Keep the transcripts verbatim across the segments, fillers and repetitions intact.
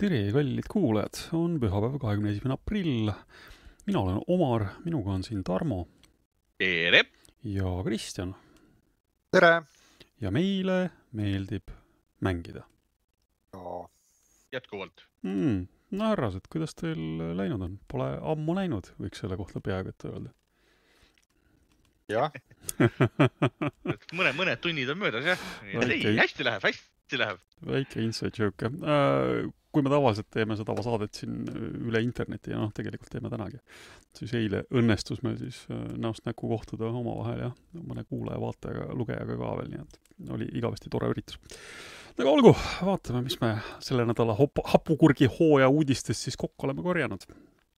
tere, kallid kuulajad, on pühapäev kahekümne esimene aprill. Mina olen Omar, minuga on siin Tarmo. Tere! Ja Kristjan. Tere! Ja meile meeldib mängida. No. Jätkuvalt. Mm, no härrased, kuidas teil läinud on? Pole ammu näinud, võiks selle kohta peaaegu ette öelda. Jah. mõne, mõned tunnid on möödas, jah. Ei, hästi läheb, hästi läheb. Väike inside joke. Äh, kui me tavaliselt teeme seda saadet siin üle interneti ja noh, tegelikult teeme tänagi, siis eile õnnestus meil siis näost näkku kohtuda oma vahel ja mõne kuulaja, vaatajaga, lugejaga ka veel, nii et oli igavesti tore üritus. Aga olgu, vaatame, mis me selle nädala hop- hapukurgi hooja uudistes siis kokku oleme korjanud.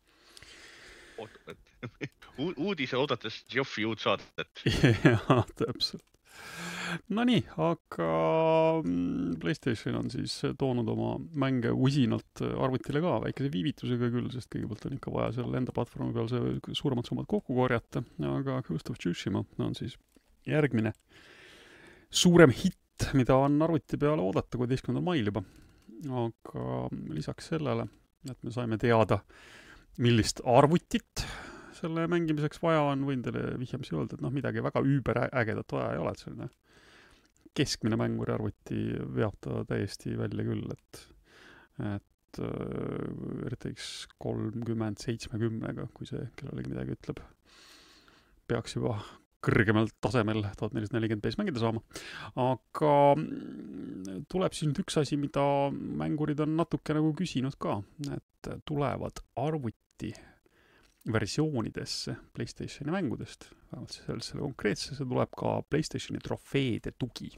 U- uudise oodates Geoffi uud saadet. Jaa, täpselt. No nii, aga PlayStation on siis toonud oma mänge usinalt arvutile ka, väikese viivitusega küll, sest kõigepealt on ikka vaja seal enda platvormi peal see suuremad summad kokku korjata, aga Ghost of Tsushima on siis järgmine suurem hitt, mida on arvuti peale oodata kuueteistkümnendal mail juba. Aga lisaks sellele, et me saime teada, millist arvutit selle mängimiseks vaja on, võin teile vihjamisi öelda, et noh, midagi väga üüber ägedat vaja ei ole, et selline keskmine mänguri arvuti veab ta täiesti välja küll, et, et R T X kolmkümmend seitsekümmend, kui see kellelegi midagi ütleb, peaks juba kõrgemal tasemel tuhat nelisada nelikümmend p mängida saama. Aga tuleb siin üks asi, mida mängurid on natuke nagu küsinud ka, et tulevad arvuti versioonidesse PlayStationi mängudest, vähemalt selle, selle konkreetse, see tuleb ka PlayStationi trofeede tugi.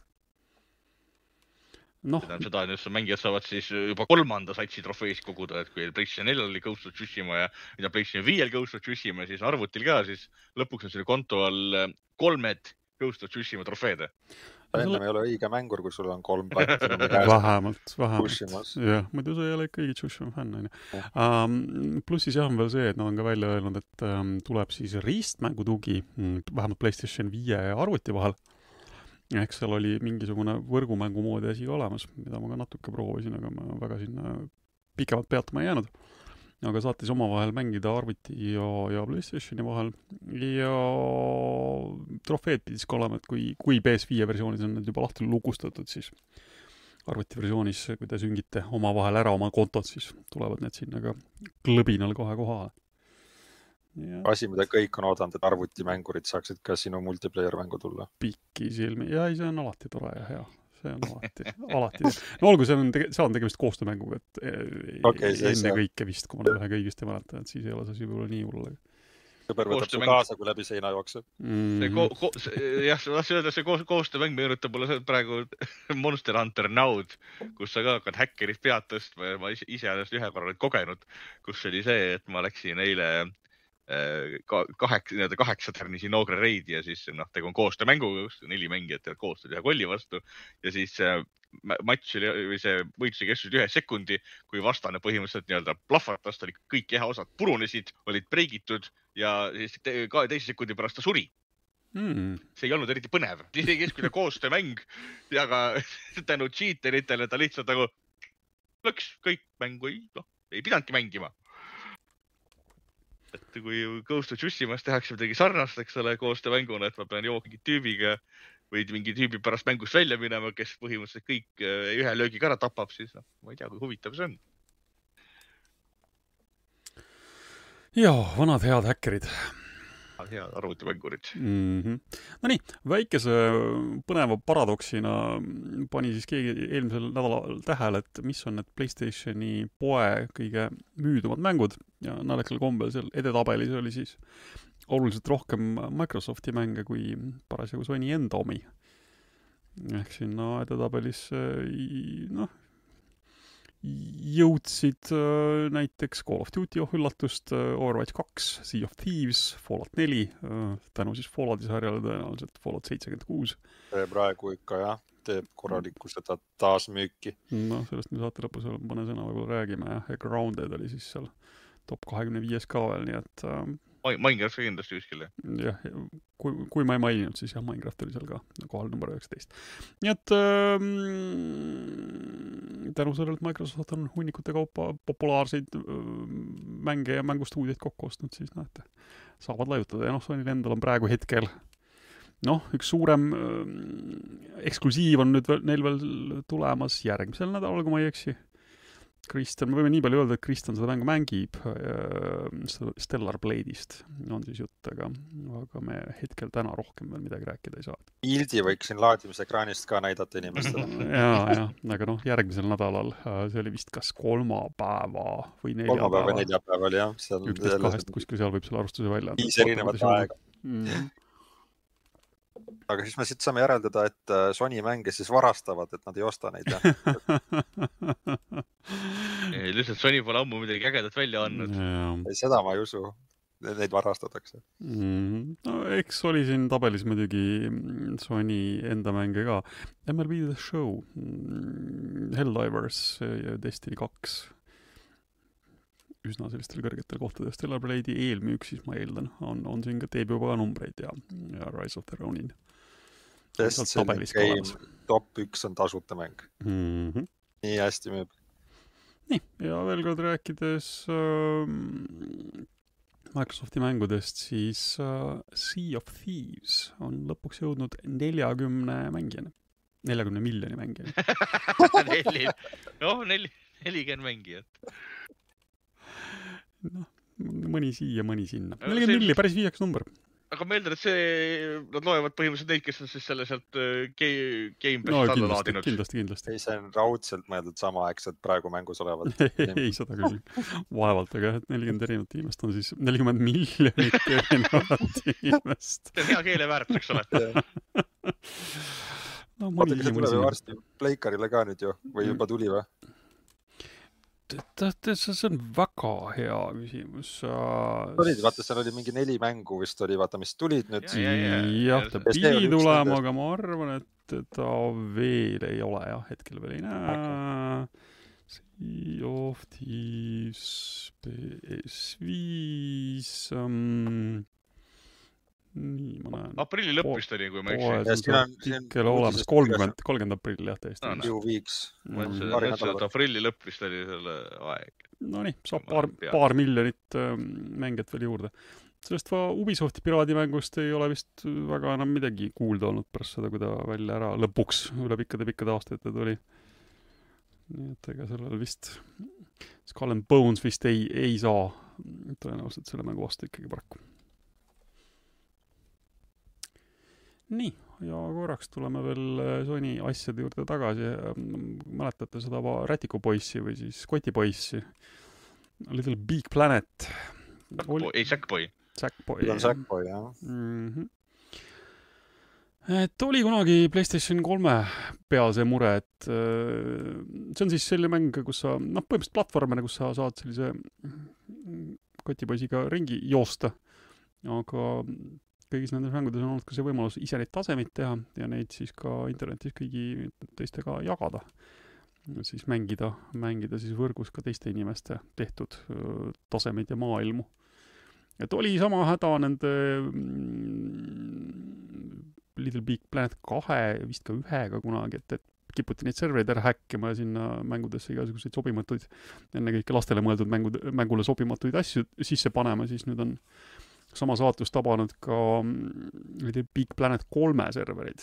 Noh, seda, et mängijad saavad siis juba kolmanda satsi trofeesid koguda, et kui PlayStation neljal oli Ghost of Tsushima ja mida PlayStation viiel Ghost of Tsushima, siis arvutil ka, siis lõpuks on selle konto all kolmed Ghost of Tsushima trofeede. Ennem ei ole õige mängur, kui sul on kolm platinumi käes. Vähemalt, vähemalt. Jah, muidu see ei ole ikka õige Tsushima fänn. Um, plussis jah on veel see, et nad on ka välja öelnud, et um, tuleb siis riistmängu tugi, vähemalt PlayStation viie arvuti vahel. Ehk seal oli mingisugune võrgumängu moodi asi ka olemas, mida ma ka natuke proovisin, aga ma väga sinna pikemalt peatama ei jäänud. Aga saate siis oma vahel mängida arvuti ja, ja PlayStationi vahel. Ja trofeed pidis ka olema, et kui, kui P S viie versioonis on need juba lahti lukustatud, siis arvuti versioonis, kui te süngite oma vahel ära oma kontot, siis tulevad need sinna ka klõbinal kohe kohale. Ja. Asi, mida kõik on oodanud, et arvutimängurid saaksid ka sinu multiplayer-mängu tulla. Pikki silmi. Ja ei, see on alati tore ja hea. See on alati, alati. No olgu, see on, tege, see on tegemist koostöömänguga, et okay, enne see... kõike vist, kui ma ühe kõigist ei mäleta, et siis ei ole see võib-olla nii hull. Sõber võtab su kaasa, kui läbi seina jookseb. Mm. See ko- ko- jah, see ko- koostöömäng meenutab mulle praegu Monster Hunter Now'd, kus sa ka hakkad häkkerit pead tõstma ja ma ise ennast ühe korra oled kogenud, kus oli see, et ma läksin eile kaheksa, kaheksa tärnisi Nogre Raidi ja siis noh, tegu on koostöömänguga, kus neli mängijat teevad koostööd ühe kolli vastu ja siis match oli, või see võitluse kestus ühe sekundi, kui vastane põhimõtteliselt nii-öelda plahvatas, oli kõik kehaosad purunesid, olid breigitud ja siis te, ka teise sekundi pärast ta suri. Mm. See ei olnud eriti põnev. Isegi keskmine koostöömäng ja ka tänu cheateritele ta lihtsalt nagu lõks kõik mängu ei, no, ei pidanudki mängima. Et kui Ghost of Tsushimas tehakse midagi sarnast, eks ole, koostöömänguna, et ma pean jooma mingi tüübiga või mingi tüübi pärast mängust välja minema, kes põhimõtteliselt kõik ühe löögiga ära tapab, siis no, ma ei tea, kui huvitav see on. Jaa, vanad head häkkerid. Head arvutimängurid. Mm-hmm. No nii, väikese põneva paradoksina pani siis keegi eelmisel nädalal tähele, et mis on need PlayStationi poe kõige müüdumad mängud ja naljakal kombel seal edetabelis oli siis oluliselt rohkem Microsofti mänge kui parasjagu Sony enda omi. Ehk sinna edetabelis noh, jõudsid äh, näiteks Call of Duty ohüllatust, äh, Overwatch kaks, Sea of Thieves, Fallout neli, äh, tänu siis Fallouti sarjale tõenäoliselt Fallout seitsekümmend kuus. Praegu ikka jah, teeb korralikku seda taasmüüki. No sellest me saate lõpus mõne sõna võib-olla räägime ja Grounded oli siis seal top kahekümne viies ka veel, nii et... Äh, Minecraft kindlasti kuskil. Jah, kui, kui ma ei maininud, siis jah, Minecraft oli seal ka kohal number üheksateist. Nii et ähm, tänu sellele, et Microsoft on hunnikute kaupa populaarseid mänge ja mängustuudiaid kokku ostnud, siis näete, saavad laiutada ja noh, Sonyl endal on praegu hetkel noh, üks suurem äh, eksklusiiv on nüüd veel, neil veel tulemas järgmisel nädalal, kui ma ei eksi. Kristjan, me võime nii palju öelda, et Kristjan seda mängu mängib äh, Stellar Blade'ist on siis jutt, aga, aga me hetkel täna rohkem veel midagi rääkida ei saa. Pildi võiksin laadimisekraanist ka näidata inimestele. jaa, jah, aga noh, järgmisel nädalal see oli vist kas kolmapäeva või neljapäeva. Kolmapäeva või neljapäeva oli jah. üksteist kahest kuskil seal võib selle arvustuse välja. Viis erinevat aega. Mm. Aga siis me siit saame järeldada, et Sony mänge siis varastavad, et nad ei osta neid. Lihtsalt Sony pole ammu midagi ägedat välja andnud. Seda ma ei usu. Neid varastatakse. Mm. No, eks oli siin tabelis muidugi Sony enda mänge ka. M L B The Show, Helldivers ja Destiny kaks. Üsna sellistel kõrgetel kohtadel. Stellar Blade'i eelmüük, siis ma eeldan, on, on siin ka teeb juba numbreid ja, ja Rise of the Ronin. Sest see game top üks on tasuta mäng. Mm-hmm. Nii hästi müüb. Nii, ja veel kord rääkides äh, Microsofti mängudest, siis äh, Sea of Thieves on lõpuks jõudnud neljakümne mängijani. neljakümne miljoni mängijani. noh, nelikümmend mängijat. noh, mõni siia, mõni sinna. nelikümmend milli, päris viieks number. Aga ma eeldan, et see, nad loevad põhimõtteliselt neid, kes on siis selle sealt Game Passi no, alla kindlasti, laadinud. Kindlasti, kindlasti. Ei, see on raudselt mõeldud samaaegselt praegu mängus olevad. ei, seda küll. Vaevalt, aga nelikümmend erinevat inimest on siis nelikümmend miljonit erinevat inimest. See on hea keeleväärtus, eks ole. no, Vaata, kas see tuleb varsti Pleikarile ka nüüd ju, või juba tuli või? See on väga hea küsimus. Olid, vaata, seal oli mingi neli mängu vist oli, vaata, mis tulid nüüd. Ja, ja, ja. jah, ta pidi tulema, aga ma arvan, et ta veel ei ole, jah, hetkel veel ei näe. Sea of Thieves P S viis um... nii, ma näen. Aprilli lõpp vist oli, kui ma eksi. Artikkel olemas, kolmkümmend, kolmkümmend aprilli, jah, tõesti. Ju viiks. Aprilli lõpp vist oli selle aeg. No nii, saab paar, paar miljonit mängijat veel juurde. Sellest va Ubisofti piraadimängust ei ole vist väga enam midagi kuulda olnud pärast seda, kui ta välja ära lõpuks üle pikkade-pikkade aastate tuli. Nii et ega sellel vist Skull and Bones vist ei, ei saa tõenäoliselt selle mängu vastu ikkagi paraku. Nii, ja korraks tuleme veel Sony asjade juurde tagasi. Mäletate seda Rätikupoissi või siis Kotipoissi? Little Big Planet. Oli... Ei, Sackboy. Sackboy. Küll on Sackboy, jah. Mm-hmm. Et oli kunagi PlayStation kolme peal see mure, et see on siis selline mäng, kus sa, noh, põhimõtteliselt platvormene, kus sa saad sellise Kotipoisiga ringi joosta. Aga kõigis nendes mängudes on olnud ka see võimalus ise neid tasemeid teha ja neid siis ka internetis kõigi teistega jagada. Siis mängida, mängida siis võrgus ka teiste inimeste tehtud tasemeid ja maailmu. Et oli sama häda nende Little Big Planet kahe, vist ka ühega kunagi, et, et kiputi neid servereid ära häkkima ja sinna mängudesse igasuguseid sobimatuid, enne kõike lastele mõeldud mängud, mängule sobimatuid asju sisse panema, siis nüüd on sama saatus tabanud ka Big Planet kolme serverid.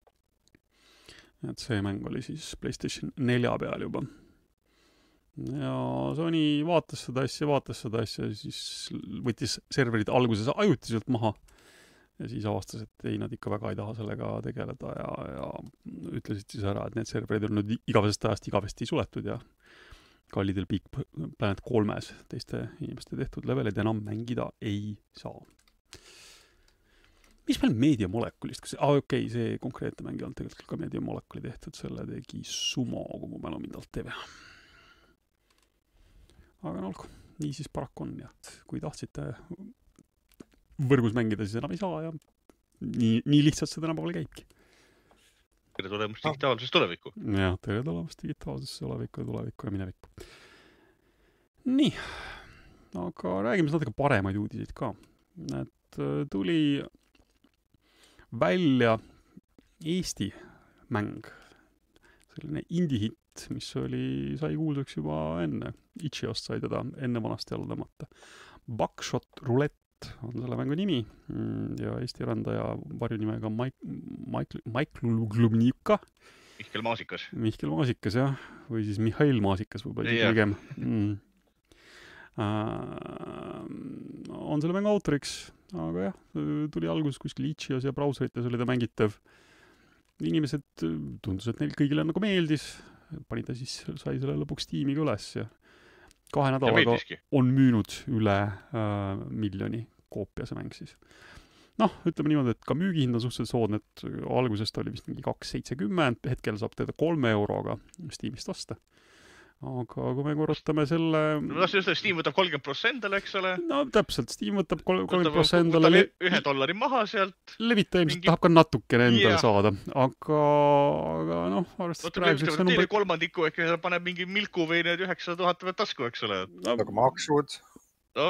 Et see mäng oli siis PlayStation nelja peal juba. Ja Sony vaatas seda asja, vaatas seda asja, siis võttis serverid alguses ajutiselt maha. Ja siis avastas, et ei, nad ikka väga ei taha sellega tegeleda ja, ja ütlesid siis ära, et need serverid on nüüd igavesest ajast igavesti suletud ja ka Little Big Planet kolmes teiste inimeste tehtud levelid enam mängida ei saa. Mis meil Media Moleculist? Kas... Ah, okei, okay, see konkreetne mängi on tegelikult ka Media Moleculi tehtud, selle tegi Sumo, kui mu mälu mind alt T V. Aga no olgu, nii siis paraku on ja kui tahtsite võrgus mängida, siis enam ei saa ja nii, nii lihtsalt seda tänapäeval käibki. Tere tulemast digitaalsesse tulevikku. Jah, tere tulemast digitaalsesse tulevikku ja tulevikku ja minevikku. Nii, aga räägime natuke paremaid uudiseid ka. Et tuli välja Eesti mäng, selline indie-hitt, mis oli, sai kuuldaks juba enne. Itchiost sai teda enne vanasti alla tõmmata. Buckshot Roulette on selle mängu nimi ja Eesti rändaja varjunimega Mike, Mike, Mike Glumnika. Mihkel Maasikas. Mihkel Maasikas, jah. Või siis Mihhail Maasikas võib-olla isegi pigem. Mm. Uh, on selle mängu autoriks, aga jah, tuli alguses kuskil Itchios ja brauserites oli ta mängitav. Inimesed tundus, et neil kõigile nagu meeldis, pani ta siis, sai selle lõpuks tiimiga üles ja kahe nädalaga on müünud üle uh, miljoni koopia see mäng siis. Noh, ütleme niimoodi, et ka müügihind on suhteliselt soodne, et algusest oli vist mingi kaks seitsekümmend, hetkel saab teda kolme euroga Steamist osta. Aga kui me korrutame selle... No tahtsin just, et Steam võtab kolmkümmend protsenti, eks ole? No täpselt, Steam võtab kolmkümmend protsenti. Võtab le... ühe dollari maha sealt. Levita ilmselt mingi... tahab ka natukene endale yeah. saada. Aga, aga noh, arvestades praeguseks see number... kolmandiku ehk paneb mingi milku või need üheksasada tuhat tasku, eks ole? No, aga maksud? No...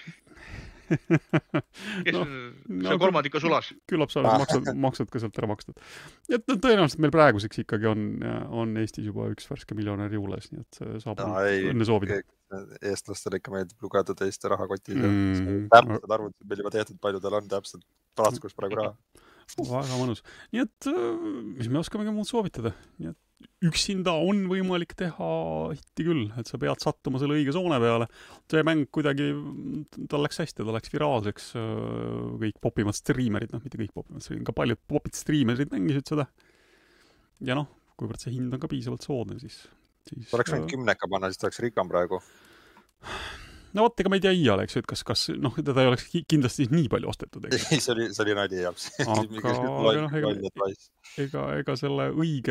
Kes no, see no, kolmandiku sulas? Küllap sa oled maksud, maksud ka sealt ära makstud. Et no, tõenäoliselt meil praeguseks ikkagi on, on Eestis juba üks värske miljonär juules, nii et saab no, õnne soovida. Eestlastel ikka meeldib lugeda teiste rahakotid mm. ja täpselt arvud, meil juba tehtud, palju tal on täpselt taskus praegu raha. Väga mõnus. Nii et, mis me oskamegi muud soovitada? Nii et üksinda on võimalik teha hitti küll, et sa pead sattuma selle õige soone peale. See mäng kuidagi, tal läks hästi, ta läks viraalseks, kõik popimad striimerid, noh, mitte kõik popimad striimerid, ka paljud popid striimerid mängisid seda. Ja noh, kuivõrd see hind on ka piisavalt soodne, siis... siis ta oleks võinud kümneka panna, siis ta oleks rikkam praegu. No vot, ega ma ei tea iial, eks, et kas, kas noh, teda ei oleks kindlasti nii palju ostetud. Ega. see oli, see oli nadi jaoks. Aga, aga noh, ega, ega, ega selle õige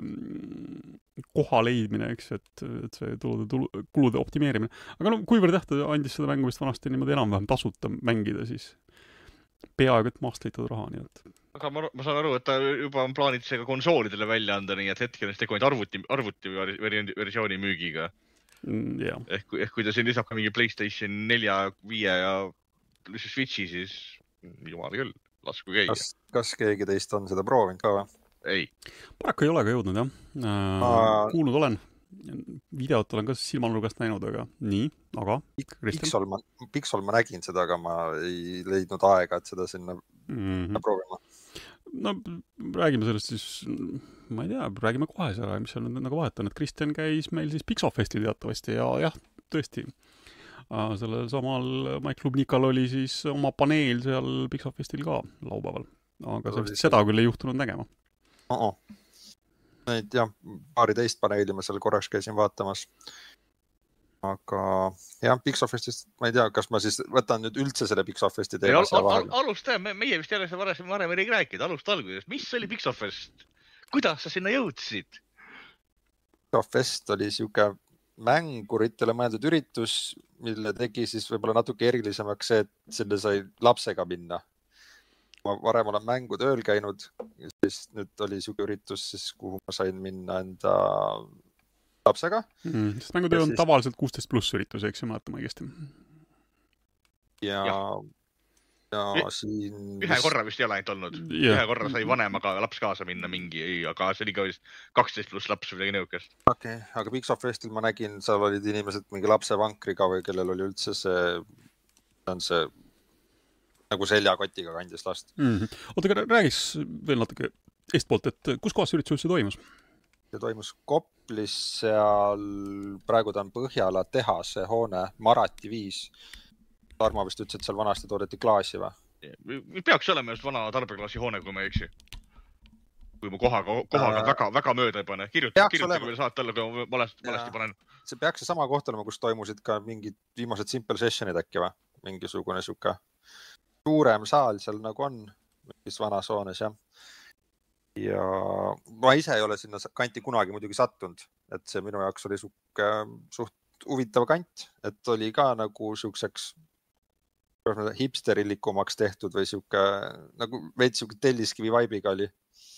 koha leidmine, eks, et, et see tulude, tulu, kulude optimeerimine. Aga no, kuivõrd jah, ta andis seda mängu vist vanasti niimoodi enam-vähem tasuta mängida, siis peaaegu et maast leitud raha, nii et... Aga ma, ma saan aru, et ta juba on plaanid see ka konsoolidele välja anda, nii et hetkel on tegu ainult arvuti, arvuti versiooni müügiga. Yeah. Ehk, ehk kui ta siin lisab ka mingi PlayStation nelja, viie ja Switchi, siis jumal küll, lasku käia. Kas, kas keegi teist on seda proovinud ka või? Ei. Paraku ei ole ka jõudnud, jah. Äh, Aa... Kuulnud olen. Videot olen ka silmanurgast näinud, aga nii, aga... Pixel ma, Pixel ma nägin seda, aga ma ei leidnud aega, et seda sinna mm-hmm. proovima. No räägime sellest siis, ma ei tea, räägime kohe see ära, mis seal nüüd nagu vahet on, et Kristjan käis meil siis Pixofestil teatavasti ja jah, tõesti, sellel samal Mike Klubnikal oli siis oma paneel seal Pixofestil ka laupäeval, aga see vist seda küll ei juhtunud nägema. Oh -oh. Neid jah, paari teist paneeli ma seal korraks käisin vaatamas. Aga jah, Pixofestist, ma ei tea, kas ma siis võtan nüüd üldse selle Pixofesti teema seal vahel. Alusta, meie vist jälle varem, varem ei rääkida, alusta algusest. Mis oli Pixofest? Kuidas sa sinna jõudsid? Pixofest oli siuke mänguritele mõeldud üritus, mille tegi siis võib-olla natuke erilisemaks see, et sinna sai lapsega minna. Ma varem olen mängu tööl käinud, siis nüüd oli siuke üritus, siis, kuhu ma sain minna enda... lapsega. Mm, sest mängutöö on siis... tavaliselt kuusteist pluss üritus, eks ju, mäletame õigesti. Ja, ja. ja siin... Ühe korra vist ei ole ainult olnud. Ja. Ühe korra sai vanemaga laps kaasa minna mingi, aga see oli ka vist kaksteist pluss laps või midagi nõukest. Okei, okay. Aga Pixofestil ma nägin, seal olid inimesed mingi lapsevankriga või kellel oli üldse see, on see nagu seljakotiga kandis last. Mm-hmm. Oota, aga räägiks veel natuke eestpoolt, et kus kohas üritus üldse toimus? See toimus Koplis, seal praegu ta on Põhjala tehase hoone, Marati viis. Tarmo vist ütles, et seal vanasti toodeti klaasi või? Peaks olema just vana tarbeklaasi hoone, kui ma ei eksi. Kui ma kohaga, kohaga äh, väga, väga mööda ei pane. Kirjuta, kirjuta, kui saate olla, kui ma valesti, valesti panen. See peaks see sama koht olema, kus toimusid ka mingid viimased simple sessionid äkki või? Mingisugune siuke suurem saal seal nagu on, mingis vanas hoones, jah. Ja ma ise ei ole sinna kanti kunagi muidugi sattunud, et see minu jaoks oli suke, suht huvitav kant, et oli ka nagu siukseks hipsterilikumaks tehtud või siuke, nagu veits siuke telliskivi vaibiga oli.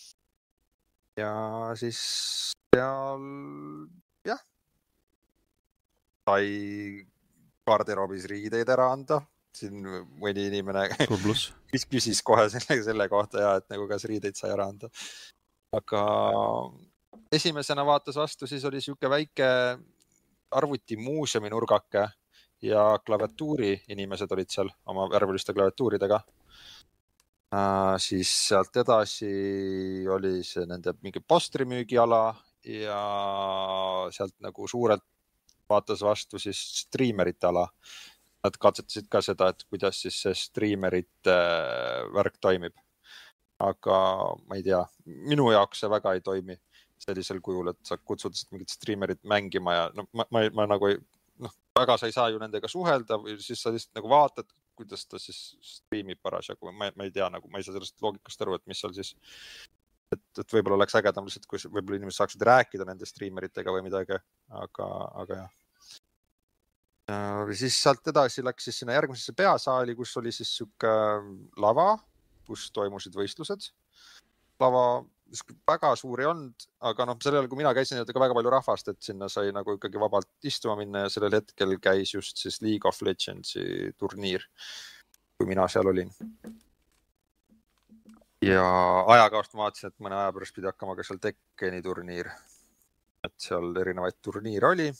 Ja siis seal, jah, sai garderoobis riideid ära anda, siin mõni inimene suur pluss. küsis kohe selle, selle kohta ja, et nagu kas riideid sai ära anda. Aga esimesena vaatas vastu, siis oli siuke väike arvuti muuseumi nurgake ja klaviatuuri inimesed olid seal oma värviliste klaviatuuridega. Uh, siis sealt edasi oli see nende mingi postrimüügiala ja sealt nagu suurelt vaatas vastu siis striimerite ala. Nad katsetasid ka seda, et kuidas siis see striimerite värk toimib. Aga ma ei tea, minu jaoks see väga ei toimi sellisel kujul, et sa kutsud mingid striimerid mängima ja no, ma, ma, ma nagu ei, noh, väga sa ei saa ju nendega suhelda või siis sa lihtsalt nagu vaatad, kuidas ta siis striimib parasjagu. Ma, ma ei tea, nagu ma ei saa sellest loogikast aru, et mis seal siis, et, et võib-olla oleks ägedam lihtsalt, kui võib-olla inimesed saaksid rääkida nende striimeritega või midagi, aga, aga jah. Ja siis sealt edasi läks siis sinna järgmisesse peasaali, kus oli siis siuke lava, kus toimusid võistlused. Lava väga suur ei olnud, aga noh, sellele, kui mina käisin, et ka väga palju rahvast, et sinna sai nagu ikkagi vabalt istuma minna ja sellel hetkel käis just siis League of Legendsi turniir, kui mina seal olin. Ja ajakavast ma vaatasin, et mõne aja pärast pidi hakkama ka seal Tekkeni turniir, et seal erinevaid turniire oli.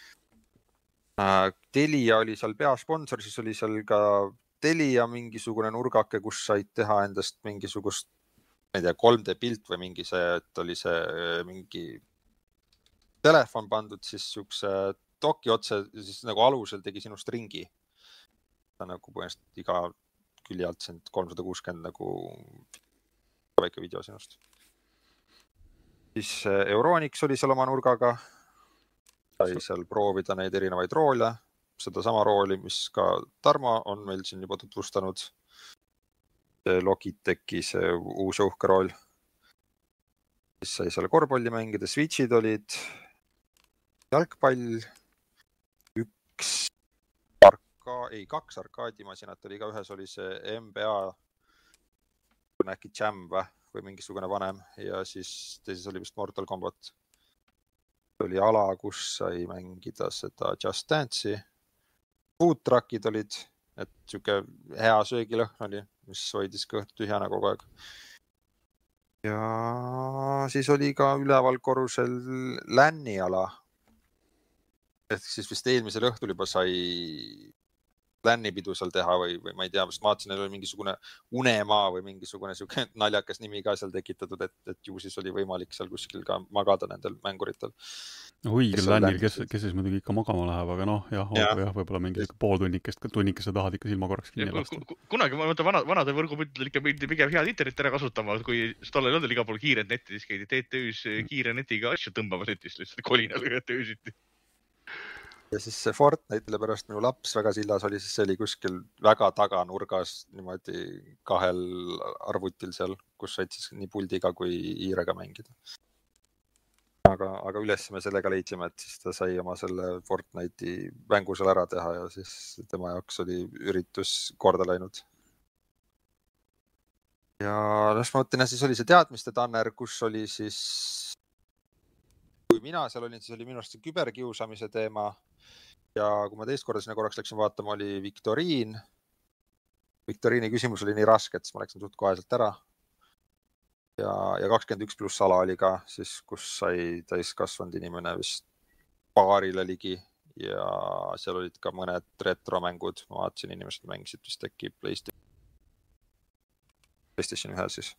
Telia oli seal peasponsor, siis oli seal ka Telia mingisugune nurgake, kus said teha endast mingisugust ma ei tea, kolm D pilt või mingi see, et oli see mingi telefon pandud siis siukse doki otse, siis nagu alusel tegi sinust ringi. Ta nagu põhimõtteliselt iga külje alt sind kolmsada kuuskümmend nagu väike video sinust. Siis Euronix oli seal oma nurgaga. Sai seal proovida neid erinevaid roole. Seda sama rooli, mis ka Tarmo on meil siin juba tutvustanud. Logitechi see uus uhke rool. Siis sai seal korvpalli mängida, switchid olid, jalgpall, üks arka, ei, kaks arkaadimasinat oli ka, ühes oli see M B A, äkki Jam või mingisugune vanem ja siis teises oli vist Mortal Kombat. Oli ala, kus sai mängida seda Just Dance'i, food truckid olid, et siuke hea söögilõhn oli, mis hoidis kõht tühjana kogu aeg. Ja siis oli ka üleval korrusel länni ala. Et siis vist eelmisel õhtul juba sai lännipidu seal teha või, või ma ei tea, vist ma vaatasin, neil oli mingisugune unemaa või mingisugune siuke naljakas nimi ka seal tekitatud, et, et ju siis oli võimalik seal kuskil ka magada nendel mänguritel. Õigel lännil, kes, kes siis muidugi ikka magama läheb, aga noh, jah, ja. jah võib-olla mingi pool tunnikest, tunnikest sa tahad ikka silma korraks kinni lasta. Kunagi ma mõtlen, vana, vanade võrgupüüdel ikka pidi pigem head internet ära kasutama, kui tollel ei olnud iga pool kiiret netti, siis käidi T T Üs kiire netiga asju tõmbama netist lihtsalt kolina lõigati öösiti. Ja siis see Fortnite'ile pärast minu laps väga sillas oli, siis see oli kuskil väga taga nurgas niimoodi kahel arvutil seal, kus said siis nii puldiga kui hiirega mängida. Aga, aga üles me sellega leidsime, et siis ta sai oma selle Fortnite'i mängu seal ära teha ja siis tema jaoks oli üritus korda läinud. Ja noh, ma mõtlen, siis oli see teadmiste tanner, kus oli siis, kui mina seal olin, siis oli minu arust see küberkiusamise teema. Ja kui ma teist korda sinna korraks läksin vaatama, oli Viktoriin. Viktoriini küsimus oli nii raske, et siis ma läksin suht koheselt ära. Ja, ja kakskümmend üks pluss ala oli ka, siis, kus sai täiskasvanud inimene vist paarile ligi ja seal olid ka mõned retromängud. Ma vaatasin, inimesed mängisid vist äkki PlayStation, PlayStation ühe siis.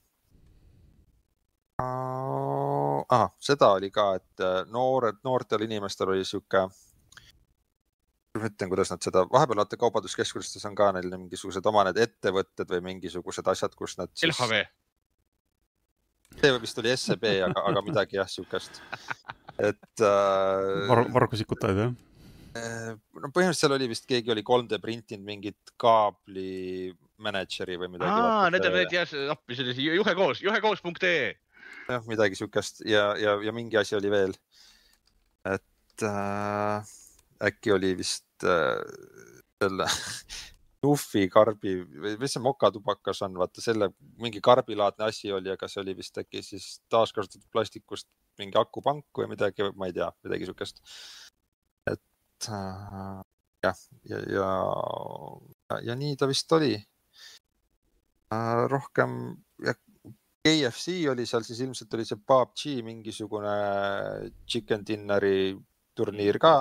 Aha, seda oli ka, et noored, noortel inimestel oli siuke mõtlen, kuidas nad seda, vahepeal vaata kaubanduskeskustes on ka neil mingisugused oma need ettevõtted või mingisugused asjad, kus nad siis... L H V. See vist oli S E B, aga, aga midagi jah, siukest. Et... Äh, Var, vargusikutaid, jah? No põhimõtteliselt seal oli vist, keegi oli kolm D printinud mingit kaabli manageri või midagi. Aa, need on need jah, appi sellise juhekoos, juhekoos.ee. Jah, midagi siukest ja, ja, ja mingi asi oli veel. Et äh, äkki oli vist äh, selle Nuffi karbi, või mis see mokatubakas on, vaata selle mingi karbilaadne asi oli, aga see oli vist äkki siis taaskasutatud plastikust mingi akupank või midagi, ma ei tea, midagi siukest. Et äh, jah, ja, ja ja, ja nii ta vist oli. Uh, rohkem ja K F C oli seal, siis ilmselt oli see P U B G mingisugune chicken dinneri turniir ka.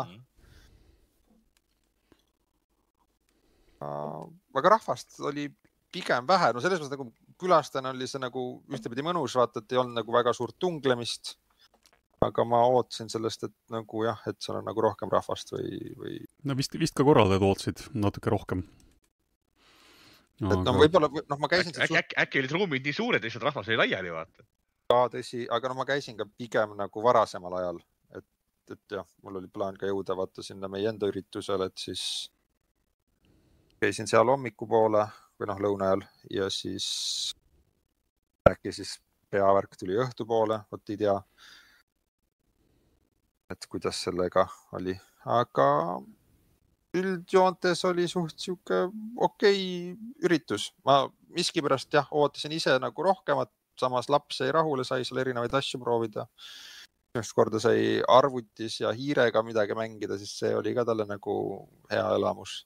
Uh, aga rahvast oli pigem vähe. No selles mõttes nagu külastajana oli see nagu ühtepidi mõnus, vaata, et ei olnud nagu väga suurt tunglemist. Aga ma ootasin sellest, et nagu jah, et seal on nagu rohkem rahvast või... või... No vist, vist ka korraldajad ootasid natuke rohkem. No, et no võib-olla, noh ma käisin... Äkki, äkki, äkki olid ruumid nii suured, et rahvas oli laiali, vaata. Ka tõsi, aga no ma käisin ka pigem nagu varasemal ajal. Et, et jah, mul oli plaan ka jõuda vaata sinna meie enda üritusele, et siis käisin seal hommiku poole või noh, lõuna ajal ja siis äkki siis peavärk tuli õhtu poole, võt ei tea, et kuidas sellega oli. Aga üldjoontes oli suht siuke okei üritus. Ma miski pärast jah, ootasin ise nagu rohkemat, samas laps jäi rahule, sai seal erinevaid asju proovida. Ühest korda sai arvutis ja hiirega midagi mängida, siis see oli ka talle nagu hea elamus.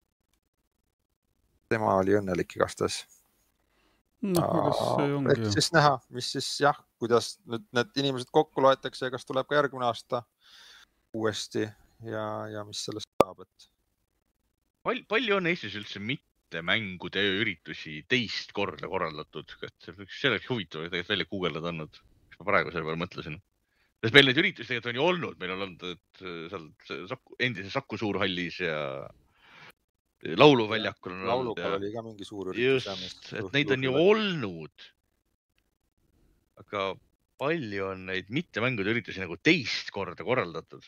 Tema oli õnnelik igastas. No, kuidas see ongi? Et siis näha, mis siis jah, kuidas nüüd need inimesed kokku loetakse ja kas tuleb ka järgmine aasta uuesti ja, ja mis sellest saab, et Pal, palju on Eestis üldse mitte mängude üritusi teist korda korraldatud? See oleks huvitav tegelikult välja guugeldada andnud, mis ma praegu selle peale mõtlesin. Sest meil neid üritusi tegelikult on ju olnud, meil on olnud et seal endise Saku Suurhallis ja Lauluväljakul on Laulukal olnud. oli ka mingi suur üritus. Just, et neid on ju olnud. Aga palju on neid mitte mängude üritusi nagu teist korda korraldatud?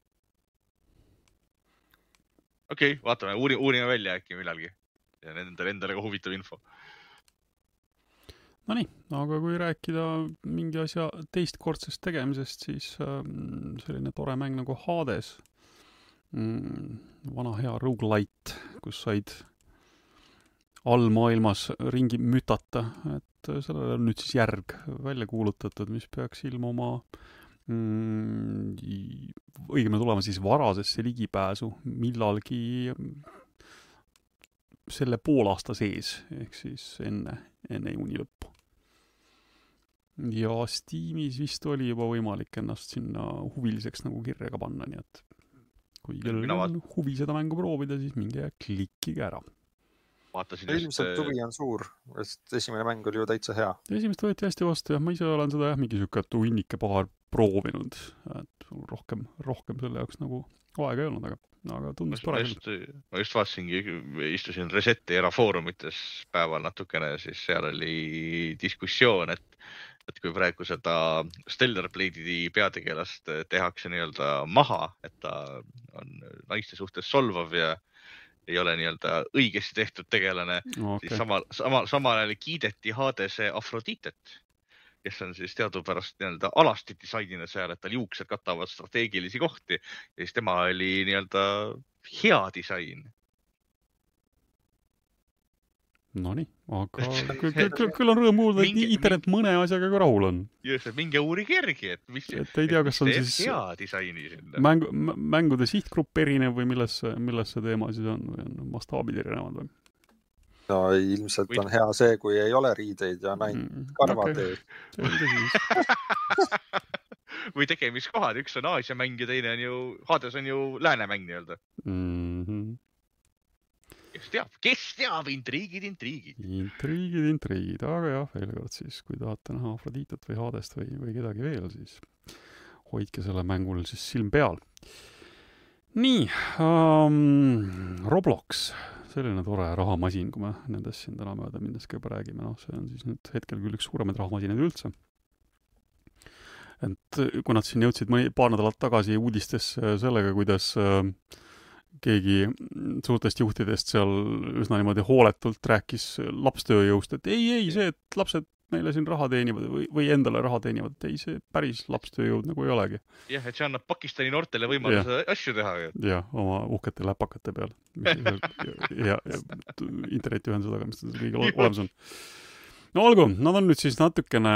Okei, okay, vaatame, uuri, uurime välja äkki millalgi. Ja endale, endale ka huvitav info. No nii, aga kui rääkida mingi asja teistkordsest tegemisest, siis ähm, selline tore mäng nagu Hades. Mm, vana hea roguelite, kus said allmaailmas ringi mütata. Et sellele on nüüd siis järg välja kuulutatud, mis peaks ilmuma Mm, õigemini tulema siis varasesse ligipääsu millalgi selle poolaasta sees, ehk siis enne, enne juuni lõppu. Ja Steamis vist oli juba võimalik ennast sinna huviliseks nagu kirja ka panna, nii et kui kellel on huvi seda mängu proovida, siis minge ja klikkige ära. Vaatasin ilmselt just... huvi on suur, sest esimene mäng oli ju täitsa hea. Esimest võeti hästi vastu ja ma ise olen seda jah, mingi siuke tunnike paar proovinud, et rohkem, rohkem selle jaoks nagu aega ei olnud, aga, aga tundus tore. Ma just vaatasingi, istusin Reseti erafoorumites päeval natukene, siis seal oli diskussioon, et, et kui praegu seda Stellar Blade'i peategelast tehakse nii-öelda maha, et ta on naiste suhtes solvav ja ei ole nii-öelda õigesti tehtud tegelane, okay. Siis samal, samal, samal ajal kiideti Hadese Afroditet, kes on siis teadupärast nii-öelda alasti disainina seal, et tal juuksed katavad strateegilisi kohti ja siis tema oli nii-öelda hea disain. No nii, aga küll, küll, küll on rõõm kuulda, et internet mõne asjaga ka rahul on. Just, et minge uurige järgi, et mis et ei tea, kas on siis hea disaini sinna. Mängu, mängude sihtgrupp erinev või milles, milles see teema siis on või on mastaabid erinevad või? No ilmselt on hea see, kui ei ole riideid ja on ainult karvad ees. Või tegemiskohad, üks on Aasia mäng ja teine on ju, Hades on ju lääne mäng nii-öelda. Mhm. Kes teab, kes teab, intriigid, intriigid. Intriigid, intriigid, aga jah, veel kord siis, kui tahate näha Afroditot või Hadest või, või kedagi veel, siis hoidke selle mängul siis silm peal. Nii, um, Roblox, selline tore rahamasin, kui me nendest siin täna mööda minnes ka juba räägime, noh, see on siis nüüd hetkel küll üks suuremaid rahamasinaid üldse. Et kui nad siin jõudsid mõni paar nädalat tagasi uudistesse sellega, kuidas uh, keegi suurtest juhtidest seal üsna niimoodi hooletult rääkis lapstööjõust, et ei, ei, see, et lapsed meile siin raha teenivad või, või endale raha teenivad, et ei, see päris lapstööjõud nagu ei olegi. Jah, et see annab Pakistani noortele võimaluse ja. asju teha. Jah, oma uhkete läpakate peal. ja, ja internetiühendusega, mis kõige olemas on. No olgu, nad on nüüd siis natukene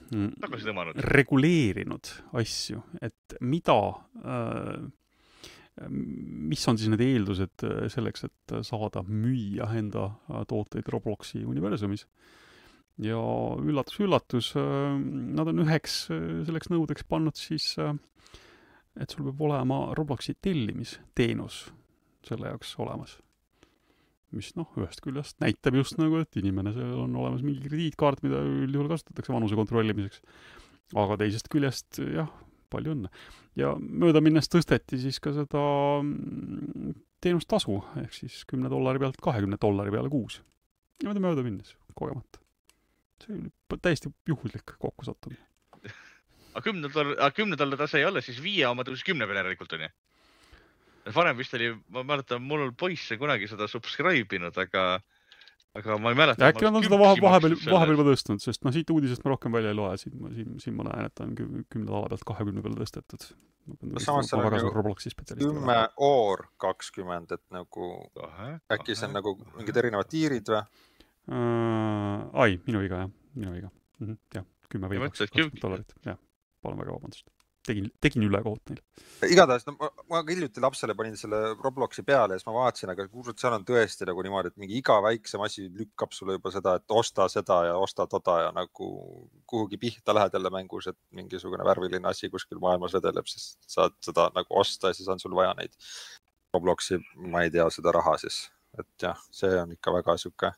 mm, reguleerinud asju, et mida äh, mis on siis need eeldused selleks, et saada müüa enda tooteid Robloxi universumis. Ja üllatus-üllatus, nad on üheks selleks nõudeks pannud siis, et sul peab olema Robloxi tellimisteenus selle jaoks olemas. Mis noh, ühest küljest näitab just nagu, et inimene seal on olemas mingi krediitkaart, mida üldjuhul kasutatakse vanuse kontrollimiseks. Aga teisest küljest, jah, palju õnne. Ja mööda minnes tõsteti siis ka seda teenustasu, ehk siis kümne dollari pealt kahekümne dollari peale kuus. Ja mööda mööda minnes, kogemata. See oli täiesti juhuslik kokkusattumine. Aga kümne dollari tase ei ole, siis viie oma tõusis kümne peale järelikult on ju? Varem vist oli, ma mäletan, mul on poisse kunagi seda subscribe-inud, aga, aga ma ei mäleta. Ja äkki nad on seda vahepeal, vahepeal juba tõstnud, sest no siit uudisest ma rohkem välja ei loe. Siin, siin, siin ma näen, et on kümne dollari pealt kahekümne peale tõstetud. Samas seal on ju kümme oor kakskümmend, et nagu Aha, äkki see on nagu mingid erinevad tiirid või? Uh, ai, minu viga, jah. Minu viga. Mm-hmm, jah, kümme või kakskümmend dollarit. Jah, palun väga vabandust. Tegin, tegin ülekohut neile. Igatahes, no, ma, ma hiljuti lapsele panin selle Robloxi peale ja siis ma vaatasin, aga kuulud, seal on tõesti nagu niimoodi, et mingi iga väiksem asi lükkab sulle juba seda, et osta seda ja osta toda ja nagu kuhugi pihta lähed jälle mängus, et mingisugune värviline asi kuskil maailmas vedeleb, siis saad seda nagu osta ja siis on sul vaja neid Robloxi, ma ei tea, seda raha siis. Et jah, see on ikka väga süke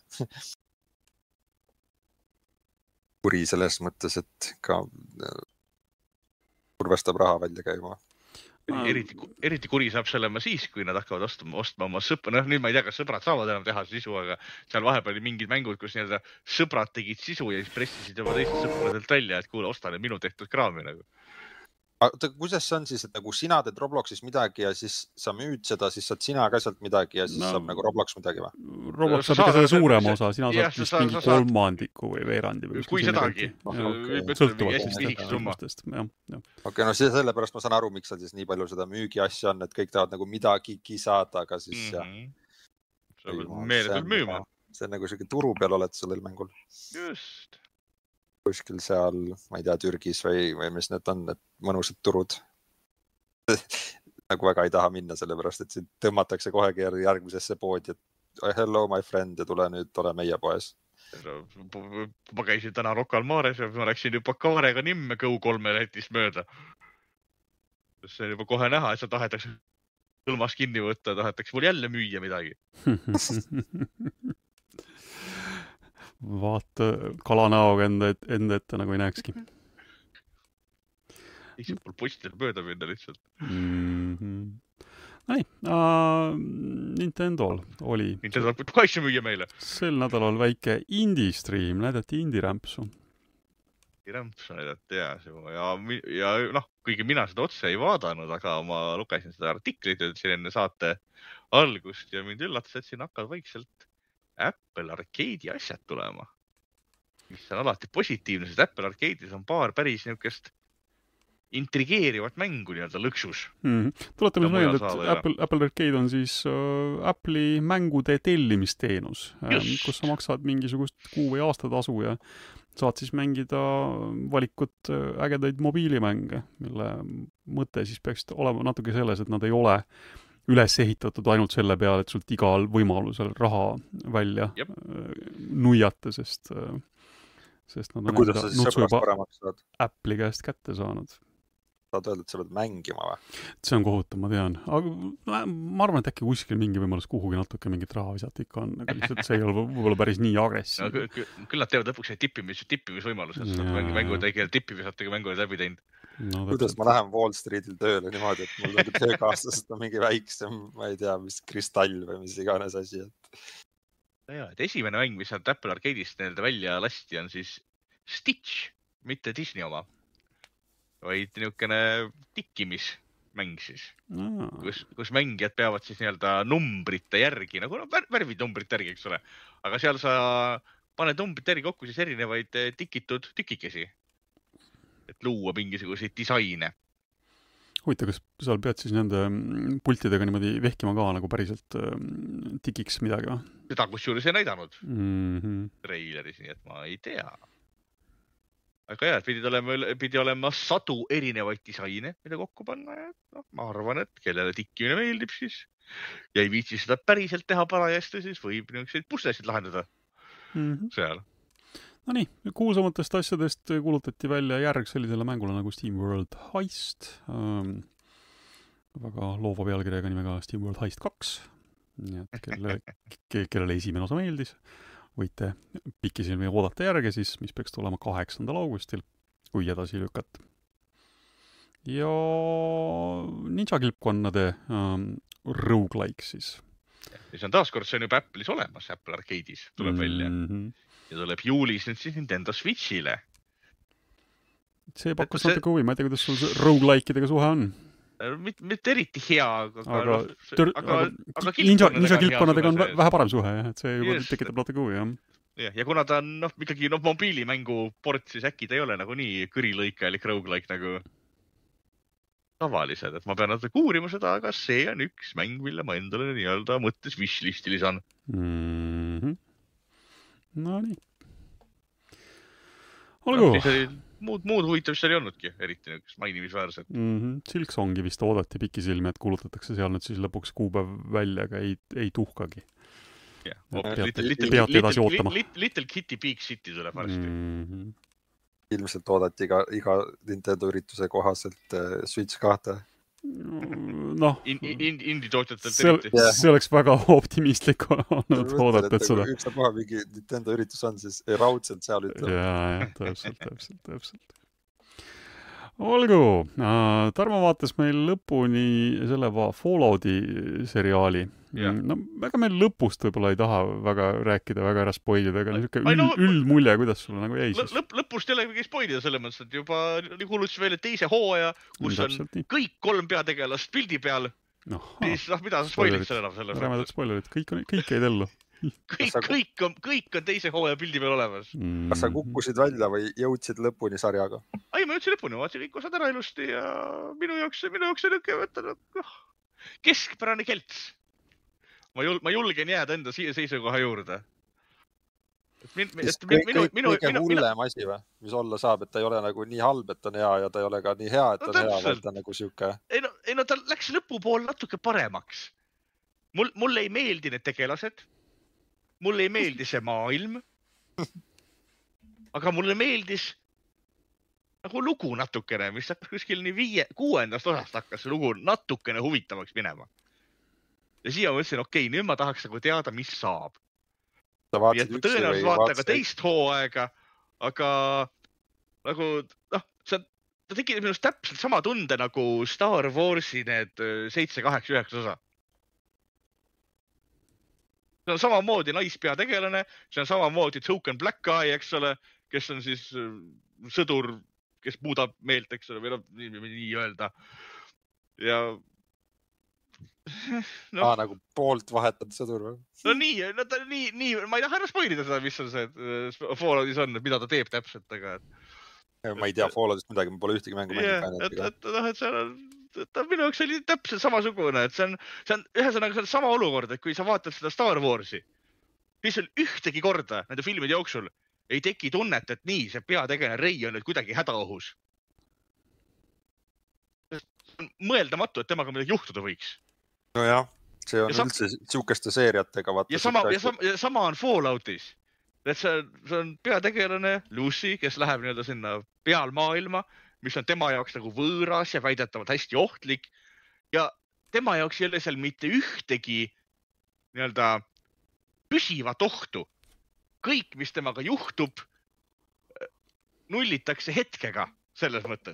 kuri selles mõttes, et ka kurvestab raha välja käima. Eriti, eriti kuri saab sellema siis, kui nad hakkavad ostma, ostma oma sõpra. No, nüüd ma ei tea, kas sõbrad saavad enam teha sisu, aga seal vahepeal oli mingid mängud, kus nii-öelda sõbrad tegid sisu ja siis pressisid juba teised sõpradelt välja, et kuule, osta need minu tehtud kraami nagu. Aga kuidas see on siis, et nagu sina teed Robloxis midagi ja siis sa müüd seda, siis saad sina ka sealt midagi ja siis no, saab nagu Roblox midagi või? Roblox saab ikka seda suurema osa, sina saad vist mingi saad... kolmandiku või veerandi. Või kui sedagi. Okay. Sõltuvalt. Okei, no sellepärast ma saan aru, miks seal siis nii palju seda müügi asja on, et kõik tahavad nagu midagigi saada, aga siis mm-hmm. jah. Meeletult müüma. See on nagu selline turu peal oled sellel mängul. Just. Kuskil seal, ma ei tea, Türgis või, või mis need on, need mõnusad turud. Nagu väga ei taha minna sellepärast, et siin tõmmatakse kohegi järgmisesse poodi, et hello my friend ja tule nüüd, ole meie poes. Ma käisin täna Rocca al Mares ja ma läksin juba kaarega nimme kõu kolme letist mööda. See on juba kohe näha, et sa tahetakse hõlmas kinni võtta, tahetakse mul jälle müüa midagi. Vaata kalanäoga enda, enda ette nagu ei näekski. Lihtsalt pole postil mööda minna lihtsalt. Mm-hmm. No nii, uh, Nintendol oli... Nintendol kaitse müüa meile. Sel nädalal väike indie-stream, näidati indie-rämpsu. Indie-rämpsu näidati, jah. Ja, ja noh, kuigi mina seda otse ei vaadanud, aga ma lugesin seda artiklit, ütlesin enne saate algust ja mind üllatas, et siin hakkad vaikselt Apple Arcade'i asjad tulema, mis on alati positiivne, sest Apple Arcade'is on paar päris niisugust intrigeerivat mängu nii-öelda lõksus. Mm-hmm. Tuletame meelde, et Apple, Apple Arcade on siis uh, Apple'i mängude tellimisteenus, um, kus sa maksad mingisugust kuu või aastatasu ja saad siis mängida valikut ägedaid mobiilimänge, mille mõte siis peaks olema natuke selles, et nad ei ole üles ehitatud ainult selle peale, et sult igal võimalusel raha välja Jep. nuiata, sest, sest nad on enda nutsu juba Apple'i käest kätte saanud. Saad öelda, et sa pead mängima või? See on kohutav, ma tean. Aga ma arvan, et äkki kuskil mingi võimalus kuhugi natuke mingit raha visata ikka on, aga lihtsalt see ei ole võib-olla päris nii agressiivne. No, küll, küll nad teevad lõpuks tippimis, tippimisvõimalused, sest nad mänguvad ei keele tippimisatega mänguvad läbi teinud. No, kuidas ma lähen Wall Streetil tööle niimoodi, et mul on töökaaslasest on mingi väiksem, ma ei tea, mis kristall või mis iganes asi. Et... No jah, et esimene mäng, mis on Apple Arcade'ist nii-öelda välja lasti, on siis Stitch, mitte Disney oma, vaid niisugune tikkimismäng siis, mm. kus, kus mängijad peavad siis nii-öelda numbrite järgi, nagu no, värvid numbrite järgi, eks ole, aga seal sa paned numbrite järgi kokku siis erinevaid tikitud tükikesi. Et luua mingisuguseid disaine. Huvita, kas seal pead siis nende pultidega niimoodi vehkima ka nagu päriselt tikiks midagi või? Seda kus juures ei näidanud mm-hmm. treileris, nii et ma ei tea. aga jah, pidi olema, pidi olema sadu erinevaid disaine, mida kokku panna ja noh, ma arvan, et kellele tikkimine meeldib siis ja ei viitsi seda päriselt teha parajasti, siis võib niisuguseid puslesid lahendada mm-hmm. seal. No nii, kuulsamatest asjadest kuulutati välja järg sellisele mängule nagu SteamWorld Heist. Ähm, väga loova pealkirjaga nimega SteamWorld Heist kaks. Nii et kelle, kellele esimene osa meeldis, võite pikisilmi oodata järge siis, mis peaks tulema kaheksandal augustil, kui edasi lükata. Ja Ninja kilpkonnade ähm, roguelike siis. Ja see on taaskord, see on juba Apple'is olemas, Apple Arcade'is tuleb välja. Mm-hmm. Ja tuleb juulis nüüd siis Nintendo Switch'ile. See pakkus see... natuke huvi, ma ei tea, kuidas sul see roguelike'idega suhe on. Mitte mit eriti hea, aga, aga, tör, aga, aga ninja, ninja kilpkonnadega on vähe parem suhe, jah, et see juba yes. tekitab natuke huvi, jah. Ja, ja kuna ta on noh, ikkagi noh, mobiilimängu port, siis äkki ta ei ole nagu nii kõrilõikalik roguelike nagu tavalised, et ma pean natuke uurima seda, aga see on üks mäng, mille ma endale nii-öelda mõttes wishlisti lisan. Mm-hmm. No nii. Olgu. No, muud, muud huvitav seal ei olnudki, eriti niisugust mainimisväärset. Mm-hmm. Silksongi vist oodati pikisilmi, et kuulutatakse seal nüüd siis lõpuks kuupäev välja, aga ei, ei tuhkagi. Yeah. Peate, little, little, peate edasi little, ootama. Little, little Kitty Big City tuleb varsti. Mm-hmm. Ilmselt oodati iga, iga Nintendo ürituse kohaselt uh, Switch kahte. noh, in, in, inditootjatelt see, eriti. See oleks väga optimistlik olnud oodata, et seda. Üks tapuha mingi Nintendo üritus on, siis ei raudselt seal ütlema. Jaa, jah, täpselt, täpselt, täpselt. Olgu, Tarmo vaatas meil lõpuni selle Fallouti seriaali. Ja. No väga meil lõpust võib-olla ei taha väga rääkida, väga ära spoilida, aga niisugune no, üld, üldmulje, kuidas sulle nagu jäi siis? Lõp, lõpust ei ole mingi spoilida selles mõttes, et juba kuulutas välja teise hooaja, kus no, on nii. Kõik kolm peategelast pildi peal. No, siis noh, mida sa spoilid selle enam selles mõttes? Spoilerid, kõik, on, kõik jäid ellu. kõik, kõik, on, kõik on teise hooaja pildi peal olemas. Mm. Kas sa kukkusid välja või jõudsid lõpuni sarjaga? Ai, ma jõudsin lõpuni, vaatasin kõik osad ära ilusti ja minu jaoks, minu jaoks on niisugune keskpärane kelts. Ma, jul, ma julgen jääda enda siia seisukoha juurde. Min, et min, minu, minu, kõige minu, hullem minu... asi või, mis olla saab, et ta ei ole nagu nii halb, et ta on hea ja ta ei ole ka nii hea, et ta no, on hea, vaid ta on nagu siuke. Ei no, ei no ta läks lõpupool natuke paremaks. Mul, mulle ei meeldi need tegelased. Mulle ei meeldi see maailm. Aga mulle meeldis nagu lugu natukene, mis kuskil nii viie, kuuendast osast hakkas see lugu natukene huvitavaks minema. Ja siia ma ütlesin, okei, nüüd ma tahaks nagu teada, mis saab. Ja tõenäoliselt vaata ka teist hooaega, aga nagu, noh, see, ta tegi minust täpselt sama tunde nagu Star Warsi need seitse, kaheksa, üheksa osa. See on samamoodi naispeategelane, see on samamoodi Token Black Eye, eks ole, kes on siis sõdur, kes muudab meelt, eks ole, või no, nii, nii öelda. Ja no. Ah, nagu poolt vahetad sõdur või? No nii, no ta nii, nii, ma ei taha ära spoilida seda, mis on see Falloutis on, mida ta teeb täpselt, aga... Ja, ma ei tea Falloutist midagi, ma pole ühtegi mängu yeah, mängu et, et, et, et see on, ta minu jaoks oli täpselt samasugune, et see on, see on ühesõnaga see on sama olukord, et kui sa vaatad seda Star Warsi, siis on ühtegi korda nende filmide jooksul ei teki tunnet, et nii, see peategelane Rey on nüüd kuidagi hädaohus. Mõeldamatu, et temaga midagi juhtuda võiks. No jah, see on ja üldse siukeste seeriatega. Ja sama, ja, sama, ja sama on Falloutis. Et see, see on peategelane Lucy, kes läheb nii-öelda sinna pealmaailma, mis on tema jaoks nagu võõras ja väidetavalt hästi ohtlik. Ja tema jaoks ei ole seal mitte ühtegi nii-öelda püsivat ohtu. Kõik, mis temaga juhtub, nullitakse hetkega selles mõttes.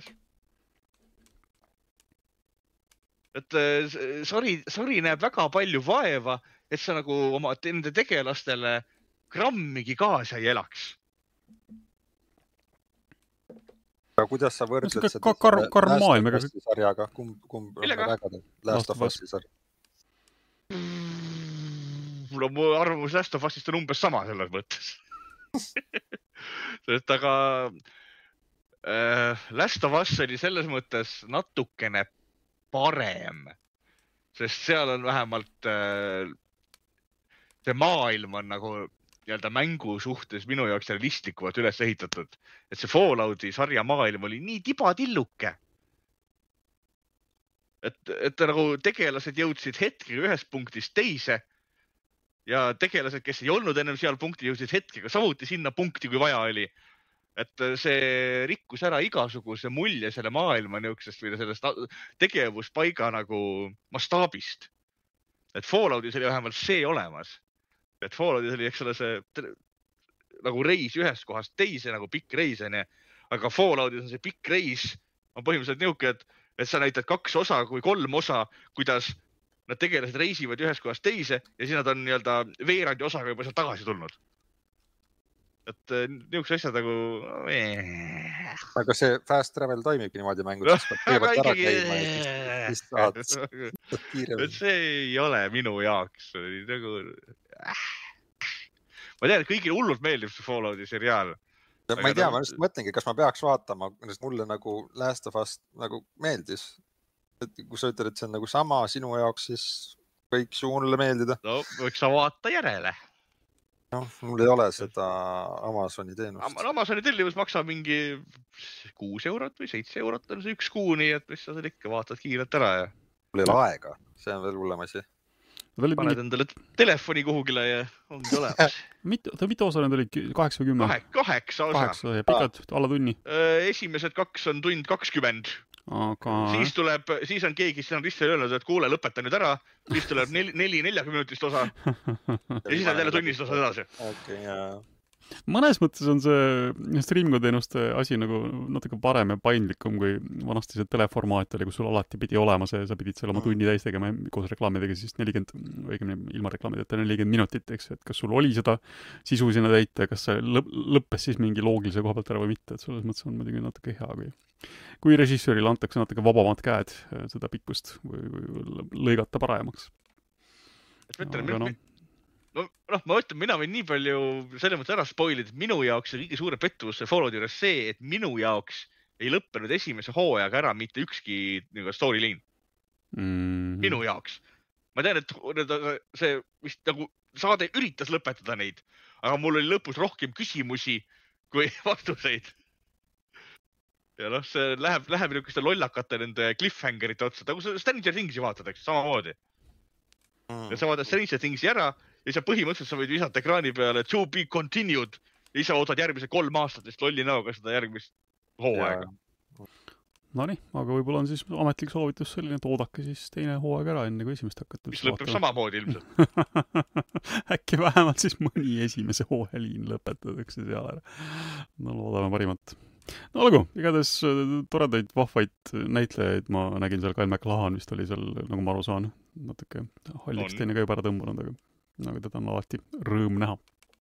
Et sari, sari näeb väga palju vaeva, et sa nagu oma nende tegelastele grammigi kaasa ei elaks. Aga kuidas sa võrdled no, seda kar kar maailmaga sarjaga? Kumb, kumb on vägade? Last of Us'i sarja? Mul on mu arvamus Last of Us'ist on umbes sama selles mõttes. Sest aga äh, Last of Us oli selles mõttes natukene parem, sest seal on vähemalt äh, see maailm on nagu nii-öelda mängu suhtes minu jaoks realistlikumalt üles ehitatud. Et see Fallouti sarja maailm oli nii tibatilluke. Et, et nagu tegelased jõudsid hetkega ühest punktist teise ja tegelased, kes ei olnud ennem seal punkti, jõudsid hetkega samuti sinna punkti, kui vaja oli. Et see rikkus ära igasuguse mulje selle maailma niuksest või sellest tegevuspaiga nagu mastaabist. Et Falloutis oli vähemalt see olemas. Et Falloutis oli, eks ole, see nagu reis ühest kohast teise, nagu pikk reis, on, aga Falloutis on see pikk reis, on põhimõtteliselt niuke, et, et sa näitad kaks osa kui kolm osa, kuidas nad tegelased reisivad ühest kohast teise ja siis nad on nii-öelda veerandi osaga juba sealt tagasi tulnud. Et niisugused asjad nagu... Aga see fast travel toimibki niimoodi mängus, siis peab kõigepealt ära käima ja siis saad kiiremini. Et see ei ole minu jaoks. Nagu... Ma tean, et kõigile hullult meeldib see Fallouti seriaal. Ma ei tea, ma just mõtlengi, kas ma peaks vaatama, sest mulle nagu Last of Us nagu meeldis. Et kui sa ütled, et see on nagu sama sinu jaoks, siis võiks ju mulle meeldida. No, võiks sa vaata järele. No, mul ei ole seda Amazoni teenust. Amazoni tellimus maksab mingi kuus eurot või seitse eurot on see üks kuu, nii et mis sa seal ikka vaatad kiirelt ära. Ja... mul ei ole aega, see on veel hullem asi. Paned mingi... endale telefoni kuhugile ja ongi olemas. Mitu, mitu osa need olid? Kaheksa või kümme? Kaheksa osa. Kaheksa ja pikad, alla tunni. Esimesed kaks on tund kakskümmend. Aga... Siis tuleb, siis on keegi stsenaristile öelnud, et kuule, lõpeta nüüd ära. Siis tuleb neli, neli neljakümne minutist osa. Ja siis on jälle tunnist osa edasi. Okay, yeah. Mõnes mõttes on see streaminguteenuste asi nagu natuke parem ja paindlikum kui vanasti see teleformaat oli, kus sul alati pidi olema see, sa pidid seal oma tunni täis tegema koos reklaamidega siis nelikümmend, õigemini ilma reklaamideta nelikümmend minutit, eks, et kas sul oli seda sisu sinna täita, kas see lõppes siis mingi loogilise koha pealt ära või mitte, et selles mõttes on muidugi natuke hea, kui, kui režissöörile antakse natuke vabamad käed seda pikkust või, või lõigata paremaks. Et mõtlen, no, No, noh, ma ütlen, mina võin nii palju selle mõttes ära spoilida, et minu jaoks on kõige suure pettuvus see Fallout juures see, et minu jaoks ei lõppenud esimese hooajaga ära mitte ükski nagu storyline. Mm-hmm. Minu jaoks. Ma tean, et see vist nagu saade üritas lõpetada neid, aga mul oli lõpus rohkem küsimusi kui vastuseid. Ja noh, see läheb, läheb niisugust lollakate nende cliffhangerite otsa, nagu sa Stranger Thingsi vaatad, eks, samamoodi. Mm. Ja sa vaatad Stranger Thingsi ära ja sa põhimõtteliselt sa võid visata ekraani peale to be continued ja sa ootad järgmise kolm aastatest lolli näoga seda järgmist hooaega. Nonii, aga võib-olla on siis ametlik soovitus selline, et oodake siis teine hooaeg ära enne kui esimest hakata. Mis lõpeb samamoodi ilmselt. Äkki vähemalt siis mõni esimese hooajaliin lõpetatakse seal ära. No loodame parimat. No olgu, igatahes toredaid vahvaid näitlejaid ma nägin seal, Kyle MacLachlan vist oli seal, nagu ma aru saan, natuke halliks teine ka juba ära tõmbunud, aga aga teda on alati rõõm näha.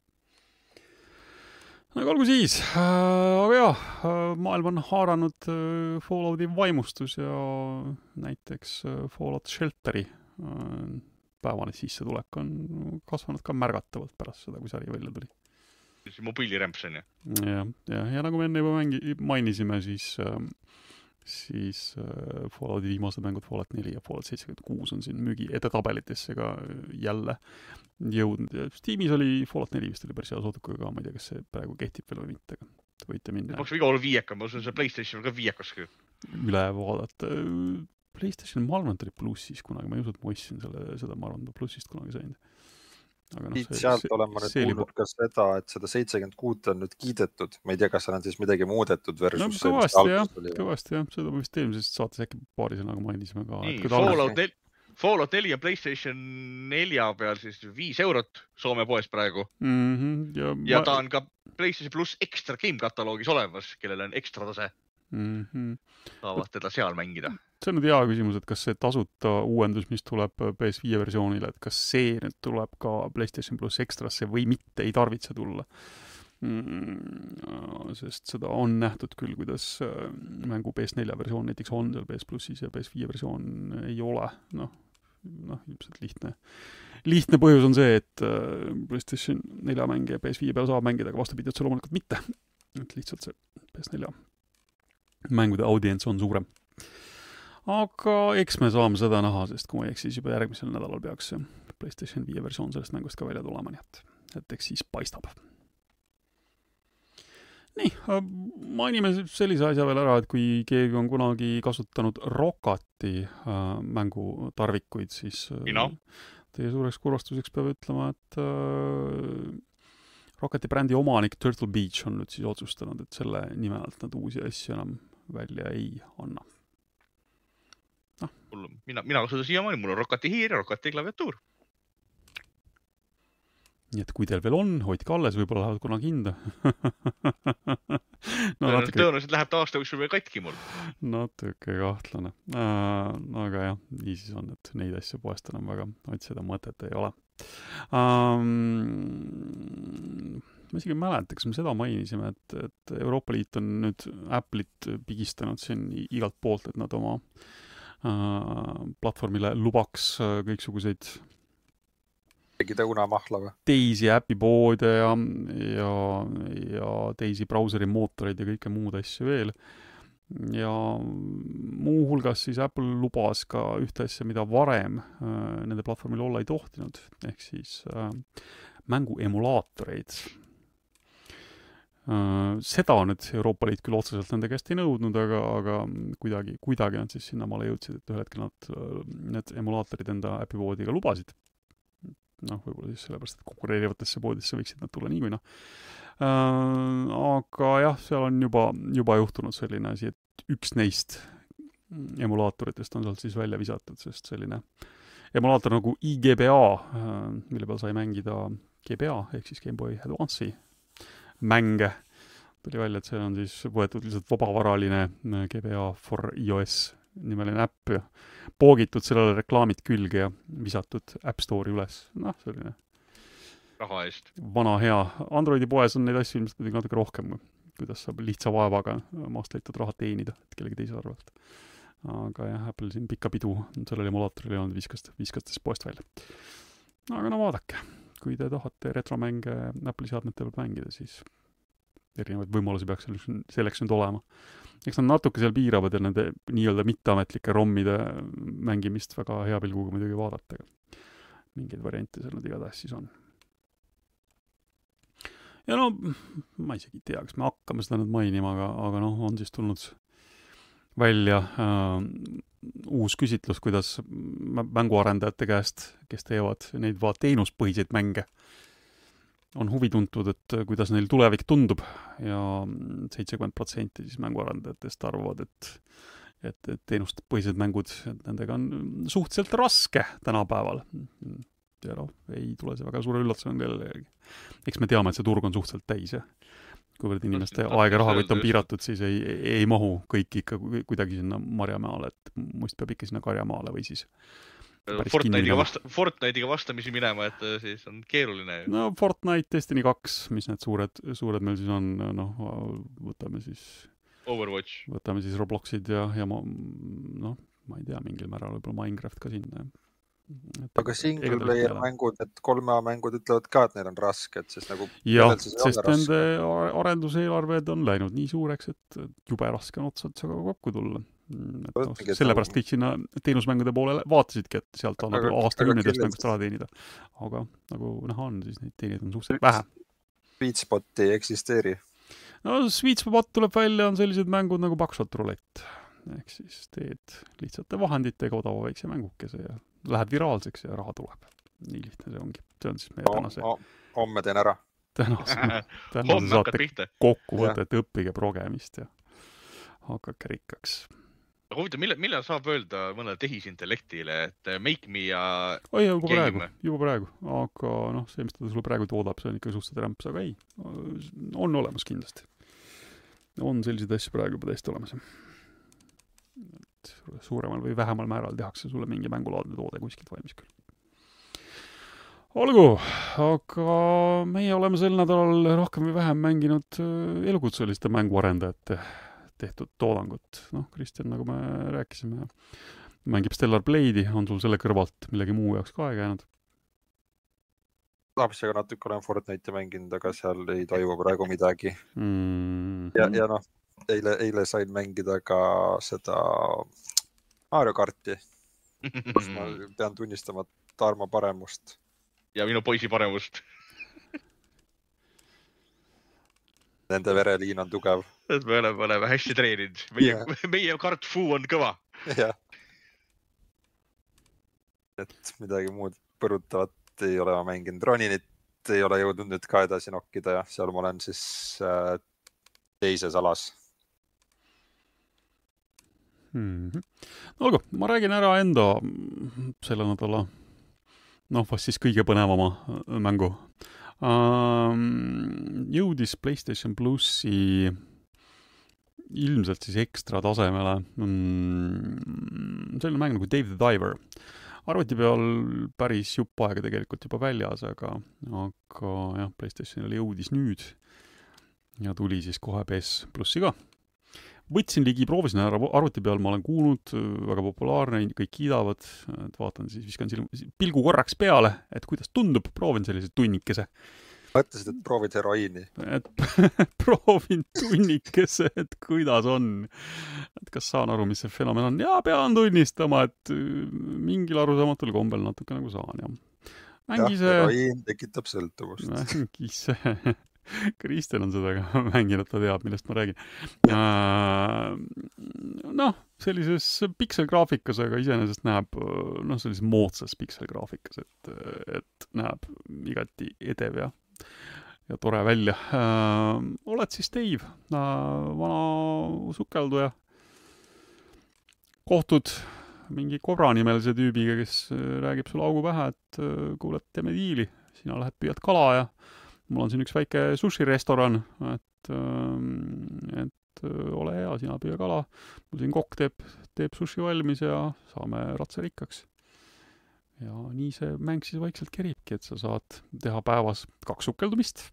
Aga olgu siis, aga jah, maailm on haaranud Fallouti vaimustus ja näiteks Fallout Shelteri päevane sissetulek on kasvanud ka märgatavalt pärast seda, kui sari välja tuli. See mobiilirämps on ju. Ja, ja, ja nagu me enne juba mängi, mainisime, siis, siis Fallouti viimased mängud Fallout neli ja Fallout seitsekümmend kuus on siin müügi edetabelitesse ka jälle jõudnud. Ja Steamis oli Fallout neli vist oli päris hea soodukaga ka, ma ei tea, kas see praegu kehtib veel või mitte, aga võite minna. Maks iga olla viieka, ma usun, see PlayStation ka viiekas küll. Üle vaadata. PlayStation, ma arvan, et oli plussis kunagi, ma ei usu, et ma ostsin selle, seda ma arvan, et plussist kunagi sain. Aga no, see, sealt olen ma nüüd kuulnud ka seda, et seda seitsekümmend kuus on nüüd kiidetud. Ma ei tea, kas seal on siis midagi muudetud versus... No kõvasti jah, kõvasti jah. Seda ma vist eelmises saates äkki paari sõnaga mainisime ka. Nii, Fallout, nel... Fallout neli ja PlayStation nelja peal siis viis eurot Soome poes praegu. Mm-hmm, ja ja ma... ta on ka PlayStation Plus Extra Game kataloogis olemas, kellel on ekstra tase. Mm-hmm. Saavad teda seal mängida. See on nüüd hea küsimus, et kas see tasuta uuendus, mis tuleb P S viie versioonile, et kas see nüüd tuleb ka PlayStation Plus Extrasse või mitte, ei tarvitse tulla. Mm, sest seda on nähtud küll, kuidas mängu P S nelja versioon näiteks on seal P S Plussis ja P S viie versioon ei ole. Noh, noh ilmselt lihtne. Lihtne põhjus on see, et PlayStation nelja mänge P S viie peal saab mängida, aga vastupidi, et see loomulikult mitte. Et lihtsalt see P S nelja mängude audients on suurem. Aga eks me saame seda näha, sest kui ma ei eks, siis juba järgmisel nädalal peaks PlayStation viie versioon sellest mängust ka välja tulema, nii et et eks siis paistab. Nii, mainime sellise asja veel ära, et kui keegi on kunagi kasutanud Rokati äh, mängutarvikuid, siis äh, Mina? teie suureks kurvastuseks peab ütlema, et äh, Rokati brändi omanik Turtle Beach on nüüd siis otsustanud, et selle nime alt nad uusi asju enam välja ei anna. No. Mina, mina kasutan siiamaani, mul on Rokati hiir ja Rokati klaviatuur. Nii et kui teil veel on, hoidke alles, võib-olla lähevad kunagi hinda. no, natuke... Tõenäoliselt läheb ta aasta jooksul veel katki mul. Natuke kahtlane. Äh, aga jah, nii siis on, et neid asju poest enam väga otsida mõtet ei ole. Ähm, ma isegi mäleta, kas me seda mainisime, et, et Euroopa Liit on nüüd Apple'it pigistanud siin igalt poolt, et nad oma äh, platvormile lubaks kõiksuguseid tegida unamahla või? Teisi äpipoode ja, ja, ja teisi brauseri mootoreid ja kõike muud asju veel. Ja muu hulgas siis Apple lubas ka ühte asja, mida varem äh, nende platvormil olla ei tohtinud, ehk siis äh, mängu emulaatoreid. Äh, seda on nüüd Euroopa Liit küll otseselt nende käest ei nõudnud, aga, aga kuidagi, kuidagi nad siis sinnamaale jõudsid, et ühel hetkel nad need emulaatorid enda äpipoodiga lubasid. Noh, võib-olla siis sellepärast, et konkureerivatesse poodisse võiksid nad tulla niikuinah. Äh, aga jah, seal on juba, juba juhtunud selline asi, et üks neist emulaatoritest on sealt siis välja visatud, sest selline emulaator nagu I G B A, äh, mille peal sai mängida G B A, ehk siis Game Boy Advance'i mänge, tuli välja, et see on siis võetud lihtsalt vabavaraline G B A for iOS nimeline äpp ja poogitud sellele reklaamid külge ja visatud App Store'i üles. Noh, selline raha eest. Vana hea. Androidi poes on neid asju ilmselt natuke rohkem, kuidas saab lihtsa vaevaga maast leitud raha teenida, et kellegi teise arvelt. Aga jah, Apple siin pikka pidu sellele emulaatoril ei olnud viskast, viskastes poest välja. Aga no vaadake, kui te tahate retromänge Apple'i seadmete peal mängida, siis erinevaid võimalusi peaks selleks nüüd olema. Eks nad natuke seal piiravad ja nende nii-öelda mitteametlike rommide mängimist väga hea pilguga muidugi vaadata. Mingeid variante seal nad igatahes siis on. Ja no, ma isegi ei tea, kas me hakkame seda nüüd mainima, aga, aga noh, on siis tulnud välja äh, uus küsitlus, kuidas mänguarendajate käest, kes teevad neid va teenuspõhiseid mänge, on huvi tuntud, et kuidas neil tulevik tundub ja seitsekümmend protsenti siis mänguarendajatest arvavad, et, et, et teenustpõhised mängud, et nendega on suhteliselt raske tänapäeval. Ja no, ei tule see väga suure üllatusena kellelegi. Eks me teame, et see turg on suhteliselt täis ja kuivõrd inimeste aeg ja rahakott on piiratud, siis ei, ei mahu kõik ikka kuidagi sinna Marjamaale, et must peab ikka sinna Karjamaale või siis Fortnite'iga, vasta, Fortnite'iga vastamisi minema, et siis on keeruline. No Fortnite, Destiny kaks, mis need suured, suured meil siis on, noh, võtame siis Overwatch. Võtame siis Robloxid ja, ja ma, noh, ma ei tea, mingil määral võib-olla Minecraft ka sinna. Et aga single player mängud, et kolme mängud ütlevad ka, et neil on raske, et siis nagu... jah, sest nende arenduseelarved on läinud nii suureks, et jube raske on otsatsaga kokku tulla. Et no, sellepärast kõik sinna teenusmängude poole vaatasidki, et sealt on nagu aastakümnedest mängust raha teenida. Aga nagu näha on, siis neid teenid on suhteliselt vähe. Sweet Spot ei eksisteeri? No Sweet Spot tuleb välja, on sellised mängud nagu Buckshot Roulette. Ehk siis teed lihtsate vahenditega odava väikse mängukese ja lähed viraalseks ja raha tuleb. Nii lihtne see ongi. See on siis meie tänase... Homme teen ära. Tänase, tänase saate kokkuvõtet, õppige progemist ja hakake rikkaks. Aga huvitav, millal, millal saab öelda mõnele tehisintellektile, et make me ja oi, juba praegu, juba praegu. Aga noh, see, mis ta sulle praegu toodab, see on ikka suhteliselt rämps, aga ei, on olemas kindlasti. On selliseid asju praegu juba täiesti olemas. Et suuremal või vähemal määral tehakse sulle mingi mängulaadne toode kuskilt valmis küll. Olgu, aga meie oleme sel nädalal rohkem või vähem mänginud elukutseliste mänguarendajate tehtud toodangut. Noh, Kristjan, nagu me rääkisime, mängib Stellar Blade'i, on sul selle kõrvalt millegi muu jaoks ka aega jäänud? Lapsega natuke olen Fortnite'i mänginud, aga seal ei toimu praegu midagi. Mm-hmm. Ja, ja noh, eile, eile sain mängida ka seda Mario Karti, kus ma pean tunnistama Tarmo paremust. Ja minu poisi paremust. nende vereliin on tugev. Et me oleme, oleme hästi treeninud. Meie, Yeah. meie kartfuu on kõva. Jah. Et midagi muud põrutavat ei ole ma mänginud. Roninit ei ole jõudnud nüüd ka edasi nokkida ja seal ma olen siis äh, teises alas. Mm-hmm. No olgu, ma räägin ära enda selle nädala, noh, vast siis kõige põnevama mängu. Um, jõudis PlayStation Plussi ilmselt siis ekstra tasemele mm, selline mäng nagu Dave the Diver. Arvuti peal päris jupp aega tegelikult juba väljas, aga, aga jah, PlayStationile jõudis nüüd ja tuli siis kohe P S Plussi ka. Võtsin ligi, proovisin ära arvuti peal, ma olen kuulnud, väga populaarne, kõik kiidavad, et vaatan siis, viskan silm, pilgu korraks peale, et kuidas tundub, proovin sellise tunnikese. Mõtlesid, et proovid heroiini. Et proovin tunnikese, et kuidas on, et kas saan aru, mis see fenomen on. Ja pean tunnistama, et mingil arusaamatul kombel natuke nagu saan. Ja, Mängise... ja heroiin tekitab sõltuvust. Mängise... Kristjan on seda ka mänginud, ta teab, millest ma räägin. Noh, sellises pikselgraafikas, aga iseenesest näeb, noh, sellises moodsas pikselgraafikas, et, et näeb igati edev ja, ja tore välja. Oled siis Dave, vana sukelduja. Kohtud mingi Kobra nimelise tüübiga, kes räägib sulle augu pähe, et kuuled, teeme diili, sina lähed püüad kala ja mul on siin üks väike sushi-restoran, et, et ole hea, sina püüa kala. Mul siin kokk teeb, teeb sushi valmis ja saame ratse rikkaks. Ja nii see mäng siis vaikselt keribki, et sa saad teha päevas kaks sukeldumist.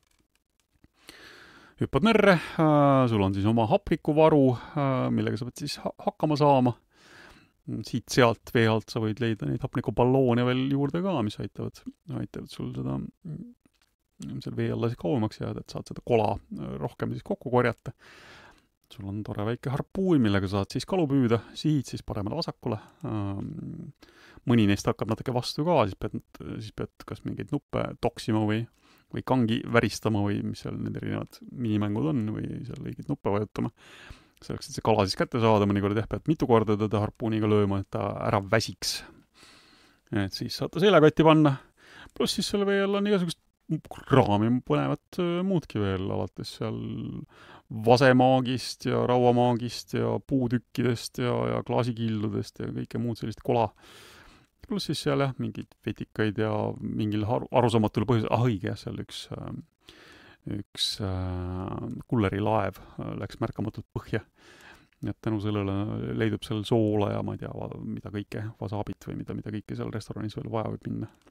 Hüppad merre, sul on siis oma hapnikuvaru, millega sa pead siis hakkama saama. Siit sealt vee alt sa võid leida neid hapnikuballoone veel juurde ka, mis aitavad, aitavad sul seda seal vee alla siis kauemaks jääda, et saad seda kola rohkem siis kokku korjata. Sul on tore väike harpuun, millega saad siis kalu püüda, sihid siis paremale vasakule. Mõni neist hakkab natuke vastu ka, siis pead, siis pead kas mingeid nuppe toksima või, või kangi väristama või mis seal need erinevad minimängud on või seal õiged nuppe vajutama. Selleks, et see kala siis kätte saada, mõnikord jah, pead mitu korda teda harpuuniga lööma, et ta ära väsiks. Et siis saad ta seljakotti panna. Plus siis selle veel on igasugust kraami põnevat muudki veel, alates seal vasemaagist ja rauamaagist ja puutükkidest ja, ja klaasikildudest ja kõike muud sellist kola. Plus siis seal jah, mingid vetikaid ja mingil arusaamatul põhjusel, ah õige, seal üks, üks kulleri laev läks märkamatult põhja. Et tänu sellele leidub seal soola ja ma ei tea, mida kõike, wasabit või mida, mida kõike seal restoranis veel vaja võib minna.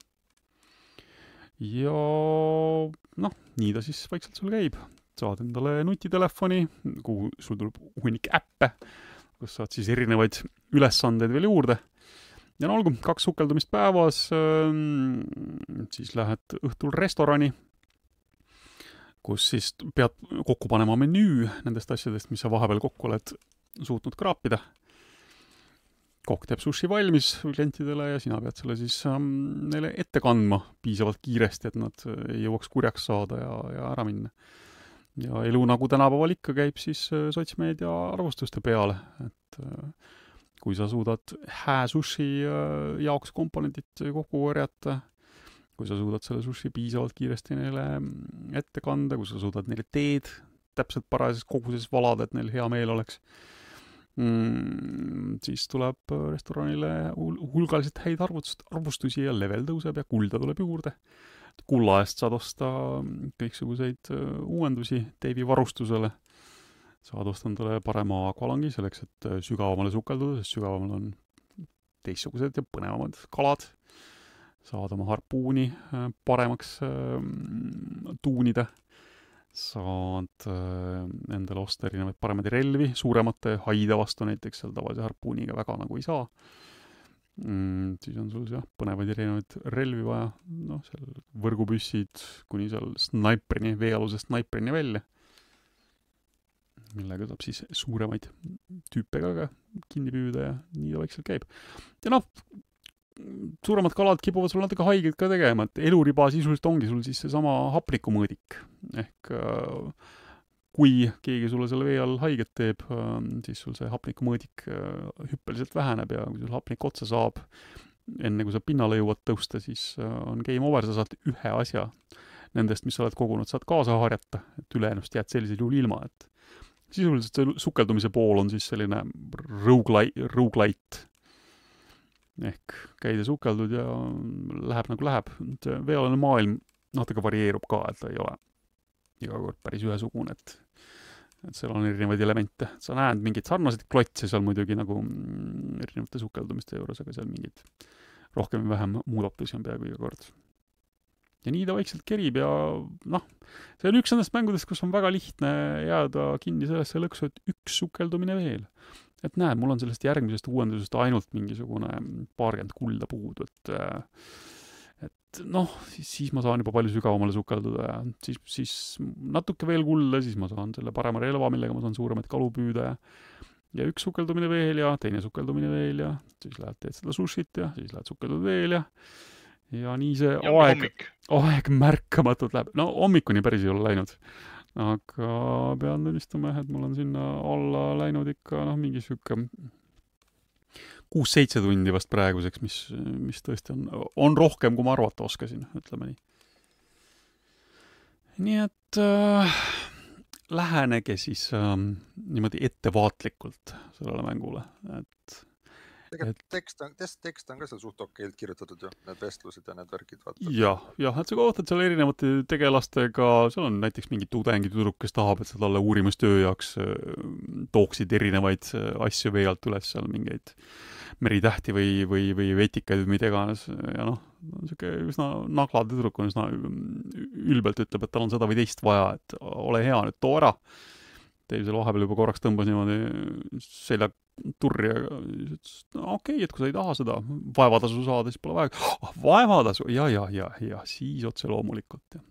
Ja noh, nii ta siis vaikselt sul käib. Saad endale nutitelefoni, kuhu sul tuleb hunnik äppe, kus saad siis erinevaid ülesandeid veel juurde. Ja no olgu, kaks sukeldumist päevas, siis lähed õhtul restorani, kus siis pead kokku panema menüü nendest asjadest, mis sa vahepeal kokku oled suutnud kraapida. Kokk teeb sushi valmis klientidele ja sina pead selle siis ähm, neile ette kandma piisavalt kiiresti, et nad ei jõuaks kurjaks saada ja, ja ära minna. Ja elu nagu tänapäeval ikka käib siis sotsmeedia arvustuste peale, et äh, kui sa suudad hää sushi äh, jaoks komponendid kokku korjata, kui sa suudad selle sushi piisavalt kiiresti neile ette kanda, kui sa suudad neile teed täpselt parajases koguses valada, et neil hea meel oleks, Mm, siis tuleb restoranile hulgaliselt häid arvustusi ja level tõuseb ja kulda tuleb juurde. Kulla eest saad osta kõiksuguseid uuendusi Dave'i varustusele. Saad osta endale parema akvalangi selleks, et sügavamale sukelduda, sest sügavamal on teistsugused ja põnevamad kalad. Saad oma harpuuni paremaks tuunida. Saad endale osta erinevaid paremaid relvi, suuremate haide vastu näiteks seal tavalise harpuuniga väga nagu ei saa. Mm, siis on sul jah, põnevaid erinevaid relvi vaja, noh, seal võrgupüssid kuni seal snaiprini, veealuse snaiprini välja, millega saab siis suuremaid tüüpe ka kinni püüda ja nii ta vaikselt käib. Ja noh, suuremad kalad kipuvad sul natuke haiged ka tegema, et eluriba sisuliselt ongi sul siis seesama hapnikumõõdik. Ehk kui keegi sulle selle vee all haiget teeb, siis sul see hapnikumõõdik hüppeliselt väheneb ja kui sul hapnik otsa saab, enne kui sa pinnale jõuad tõusta, siis on game over, sa saad ühe asja nendest, mis sa oled kogunud, saad kaasa harjata, et üleenust jääd sellisel juhul ilma, et sisuliselt see sukeldumise pool on siis selline roguelite, roguelite. Ehk käid ja sukeldud ja läheb nagu läheb. Veealane maailm natuke varieerub ka, et ta ei ole iga kord päris ühesugune, et, et seal on erinevaid elemente. Sa näed mingid sarnaseid klotse seal muidugi nagu erinevate sukeldumiste juures, aga seal mingid rohkem või vähem muudatusi on peaaegu iga kord. Ja nii ta vaikselt kerib ja noh, see on üks nendest mängudest, kus on väga lihtne jääda kinni sellesse lõksu, et üks sukeldumine veel. Et näed, mul on sellest järgmisest uuendusest ainult mingisugune paarkümmend kulda puudu, et, et noh, siis, siis ma saan juba palju sügavamale sukelduda ja siis, siis natuke veel kulda, siis ma saan selle parema relva, millega ma saan suuremaid kalu püüda ja, ja üks sukeldumine veel ja teine sukeldumine veel ja siis lähed teed seda sushit ja siis lähed sukeldud veel ja ja nii see ja aeg, aeg märkamatult läheb. No hommikuni päris ei ole läinud. Aga pean tunnistama, et mul on sinna alla läinud ikka noh, mingi sükka kuus-seitse tundi vast praeguseks, mis, mis tõesti on, on rohkem, kui ma arvata oskasin, ütleme nii. Nii et äh, lähenege siis äh, niimoodi ettevaatlikult sellele mängule, et tegelikult tekst on, tekst on ka seal suht okeilt kirjutatud ju, need vestlused ja need värgid. Jah, jah, et sa kohtad seal erinevate tegelastega, seal on näiteks mingi tudengitüdruk, kes tahab, et sa talle uurimustöö jaoks tooksid erinevaid asju vee alt üles, seal mingeid meritähti või, või, või vetikaid või mida iganes. Ja noh, siuke üsna nagla tüdruk on üsna ülbelt ütleb, et tal on seda või teist vaja, et ole hea, nüüd too ära. Teil seal vahepeal juba korraks tõmbas niimoodi selja turri ja no, okei, okay, et kui sa ei taha seda vaevatasu saada, siis pole vaja. Oh, vaevatasu, ja, ja, ja, ja siis otse loomulikult. Ja,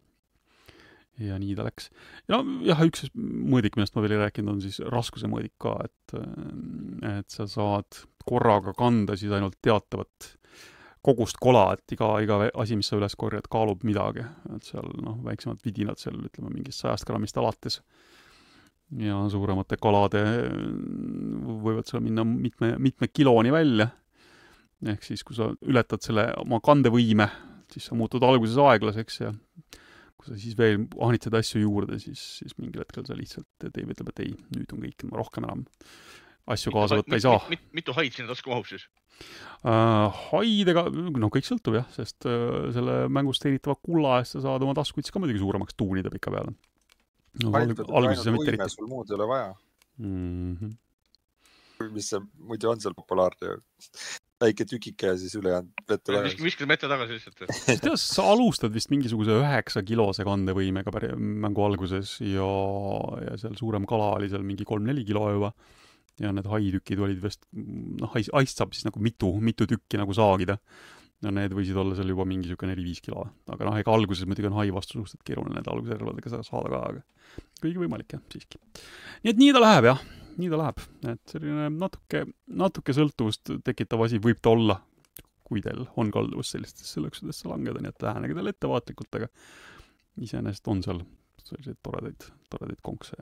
ja nii ta läks. Ja no, jah, üks mõõdik, millest ma veel ei rääkinud, on siis raskuse mõõdik ka, et, et sa saad korraga kanda siis ainult teatavat kogust kola, et iga, iga asi, mis sa üles korjad, kaalub midagi. Et seal noh, väiksemad vidinad seal, ütleme, mingist sajast grammist alates. Ja suuremate kalade võivad seal minna mitme, mitme kiloni välja. Ehk siis, kui sa ületad selle oma kandevõime, siis sa muutud alguses aeglaseks ja kui sa siis veel ahnitsed asju juurde, siis, siis mingil hetkel sa lihtsalt teeb, ütleb, et ei, nüüd on kõik, ma rohkem enam asju kaasa võtta ei saa. Mit, mit, mitu haid sinna tasku mahub siis? Uh, haidega, no kõik sõltub jah, sest uh, selle mängust teenitava kulla eest sa saad oma taskuid siis ka muidugi suuremaks tuunida pika peale. No, alguses on mitte eriti. Sul muud ei ole vaja. Mm-hmm. Mis see muidu on seal populaarne. Väike tükike ja siis ülejäänud vette tagasi. Viskad mette tagasi lihtsalt. Tead, sa alustad vist mingisuguse üheksa kilose kandevõimega mängu alguses ja, ja seal suurem kala oli seal mingi kolm-neli kilo juba. Ja need haitükid olid vist, noh, haist saab siis nagu mitu, mitu tükki nagu saagida. No need võisid olla seal juba mingi siuke neli-viis kilo. Aga noh, ega alguses muidugi on hai vastu suhteliselt keeruline need alguservadega saada ka, aga kõigi võimalik jah, siiski. Nii et nii ta läheb jah, nii ta läheb. Et selline natuke, natuke sõltuvust tekitav asi võib ta olla, kui teil on kalduvus sellistesse lõksudesse langeda, nii et lähenegi teil ettevaatlikult, aga iseenesest on seal selliseid toredaid, toredaid konkse ja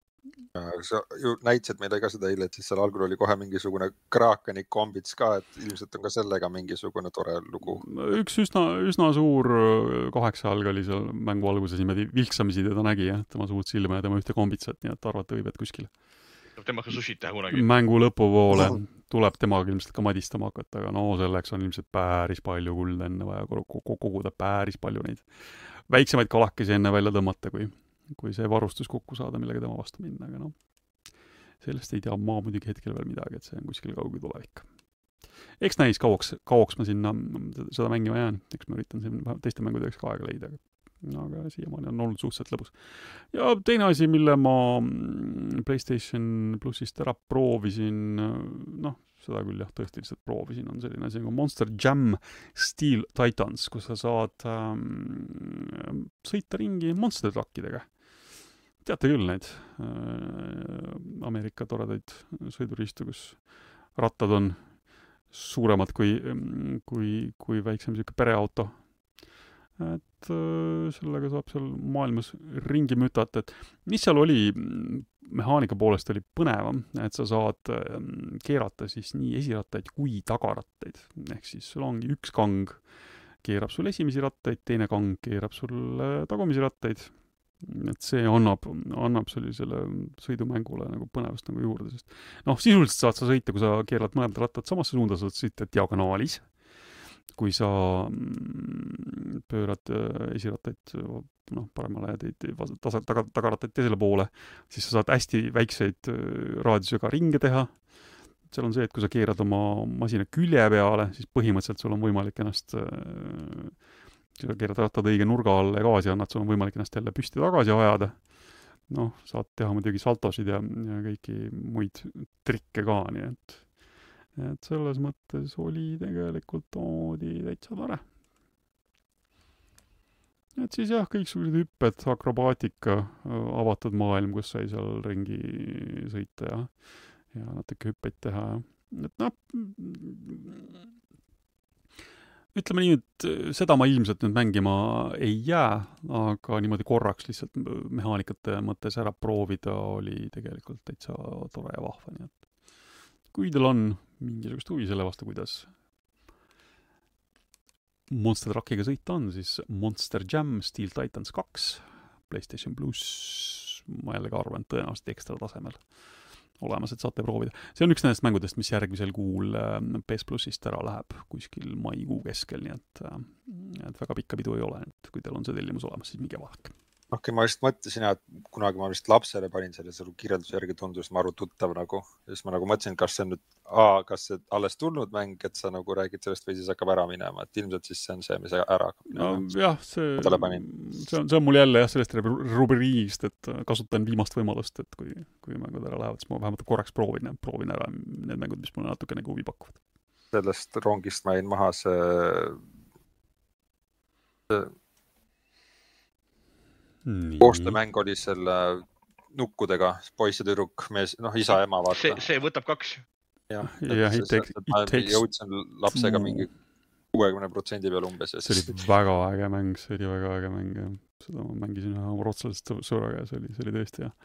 sa ju näitasid meile ka seda eile, et siis seal algul oli kohe mingisugune kraakeni kombits ka, et ilmselt on ka sellega mingisugune tore lugu. Üks üsna, üsna suur kaheksa alg oli seal mängu alguses niimoodi vilksamisi teda nägi ja tema suud silma ja tema ühte kombitsat, nii et arvata võib, et kuskil. Tema ka sushit teha kunagi. Mängu lõpupoole tuleb temaga ilmselt ka madistama hakata, aga no selleks on ilmselt päris palju kulda enne vaja koguda päris palju neid väiksemaid kalakesi enne välja tõmmata, kui kui see varustus kokku saada, millega tema vastu minna, aga noh, sellest ei tea ma muidugi hetkel veel midagi, et see on kuskil kauge tulevik. Eks näis kauaks, kauaks ma sinna seda mängima jään, eks ma üritan siin teiste mängudeks ka aega leida, aga siiamaani on olnud suhteliselt lõbus. Ja teine asi, mille ma PlayStation Plusist ära proovisin, noh, seda küll jah, tõesti lihtsalt proovisin, on selline asi nagu Monster Jam Steel Titans, kus sa saad ähm, sõita ringi monster truckidega. Teate küll neid äh, Ameerika toredaid sõiduriistu, kus rattad on suuremad kui, kui, kui väiksem siuke pereauto. et sellega saab seal maailmas ringi mütata, et mis seal oli mehaanika poolest oli põnevam, et sa saad keerata siis nii esirattaid kui tagarattaid. Ehk siis sul ongi üks kang keerab sul esimesi rattaid, teine kang keerab sul tagumisi rattaid. Et see annab, annab sellisele sõidumängule nagu põnevust nagu juurde, sest noh, sisuliselt saad sa sõita, kui sa keerad mõlemad rattad samasse suunda, saad sõita diagonaalis. Kui sa pöörad esirattaid noh, paremale ja teid tasa, taga, tagarattaid teisele poole, siis sa saad hästi väikseid raadiusega ringe teha. Seal on see, et kui sa keerad oma masina külje peale, siis põhimõtteliselt sul on võimalik ennast, kui sa keerad rattad õige nurga alla ja gaasi annad, sul on võimalik ennast jälle püsti tagasi ajada. Noh, saad teha muidugi saltosid ja, ja kõiki muid trikke ka, nii et et selles mõttes oli tegelikult oodi täitsa tore. Et siis jah, kõiksugused hüpped, akrobaatika, avatud maailm, kus sai seal ringi sõita ja, ja natuke hüppeid teha. Et noh, ütleme nii, et seda ma ilmselt nüüd mängima ei jää, aga niimoodi korraks lihtsalt mehaanikate mõttes ära proovida oli tegelikult täitsa tore ja vahva, nii et kui teil on mingisugust huvi selle vastu, kuidas Monster Truckiga sõita on, siis Monster Jam Steel Titans kaks, PlayStation Plus, ma jällegi arvan, tõenäoliselt ekstra tasemel olemas, et saate proovida. See on üks nendest mängudest, mis järgmisel kuul P S Plusist ära läheb kuskil maikuu keskel, nii et, et väga pikka pidu ei ole, et kui teil on see tellimus olemas, siis minge vaadake. Okei, ma vist mõtlesin, et kunagi ma vist lapsele panin selle kirjelduse järgi tundus maru tuttav nagu. Ja siis ma nagu mõtlesin, kas see on nüüd, aa, kas see alles tulnud mäng, et sa nagu räägid sellest või siis hakkab ära minema. Et ilmselt siis see on see, mis ära hakkab. No, jah, see, see, on, see on mul jälle jah, sellest rubriigist, et kasutan viimast võimalust, et kui, kui mängud ära lähevad, siis ma vähemalt korraks proovin, proovin ära need mängud, mis mulle natuke nagu huvi pakuvad. Sellest rongist ma jäin maha see, see koostöömäng oli selle nukkudega, poiss ja tüdruk, mees, noh, isa ja ema vaata. See, see võtab kaks. Jah, ja it takes, it takes jõudsin lapsega mingi kuuekümne protsendi peal umbes. See oli väga äge mäng, see oli väga äge mäng. Ja. Seda ma mängisin ühe oma rootsalist sõõraga ja see oli, see oli tõesti jah.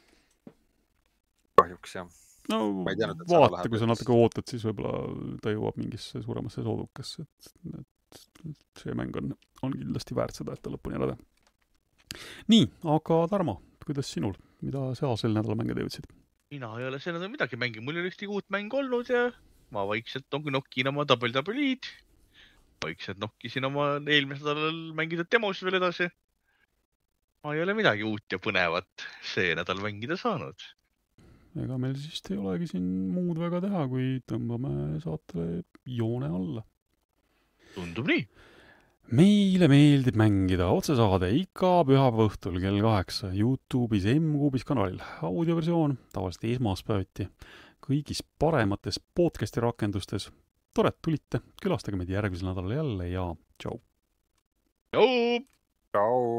Kahjuks jah. No teanud, vaata, kui sa natuke ootad, siis võib-olla ta jõuab mingisse suuremasse soodukasse. Et, et see mäng on, on kindlasti väärt seda, et ta lõpuni ära teha. Nii, aga Tarmo, kuidas sinul? Mida sa sel nädala mänge jõudsid? Mina ei ole sel nädal midagi mängi. Mul oli ühtegi uut mäng olnud ja ma vaikselt nokkin oma W W E-d. Vaikselt nokkisin oma eelmisel nädalal mängida demos veel edasi. Ma ei ole midagi uut ja põnevat see nädal mängida saanud. Ega meil siis ei olegi siin muud väga teha, kui tõmbame saatele joone alla. Tundub nii. Meile meeldib mängida otsesaade iga pühapäeva õhtul kell kaheksa YouTube'is M-Kuubis kanalil. Audioversioon tavaliselt esmaspäeviti kõigis paremates podcasti rakendustes. Tore, tulite, külastage meid järgmisel nädalal jälle ja tšau. Tšau! Tšau!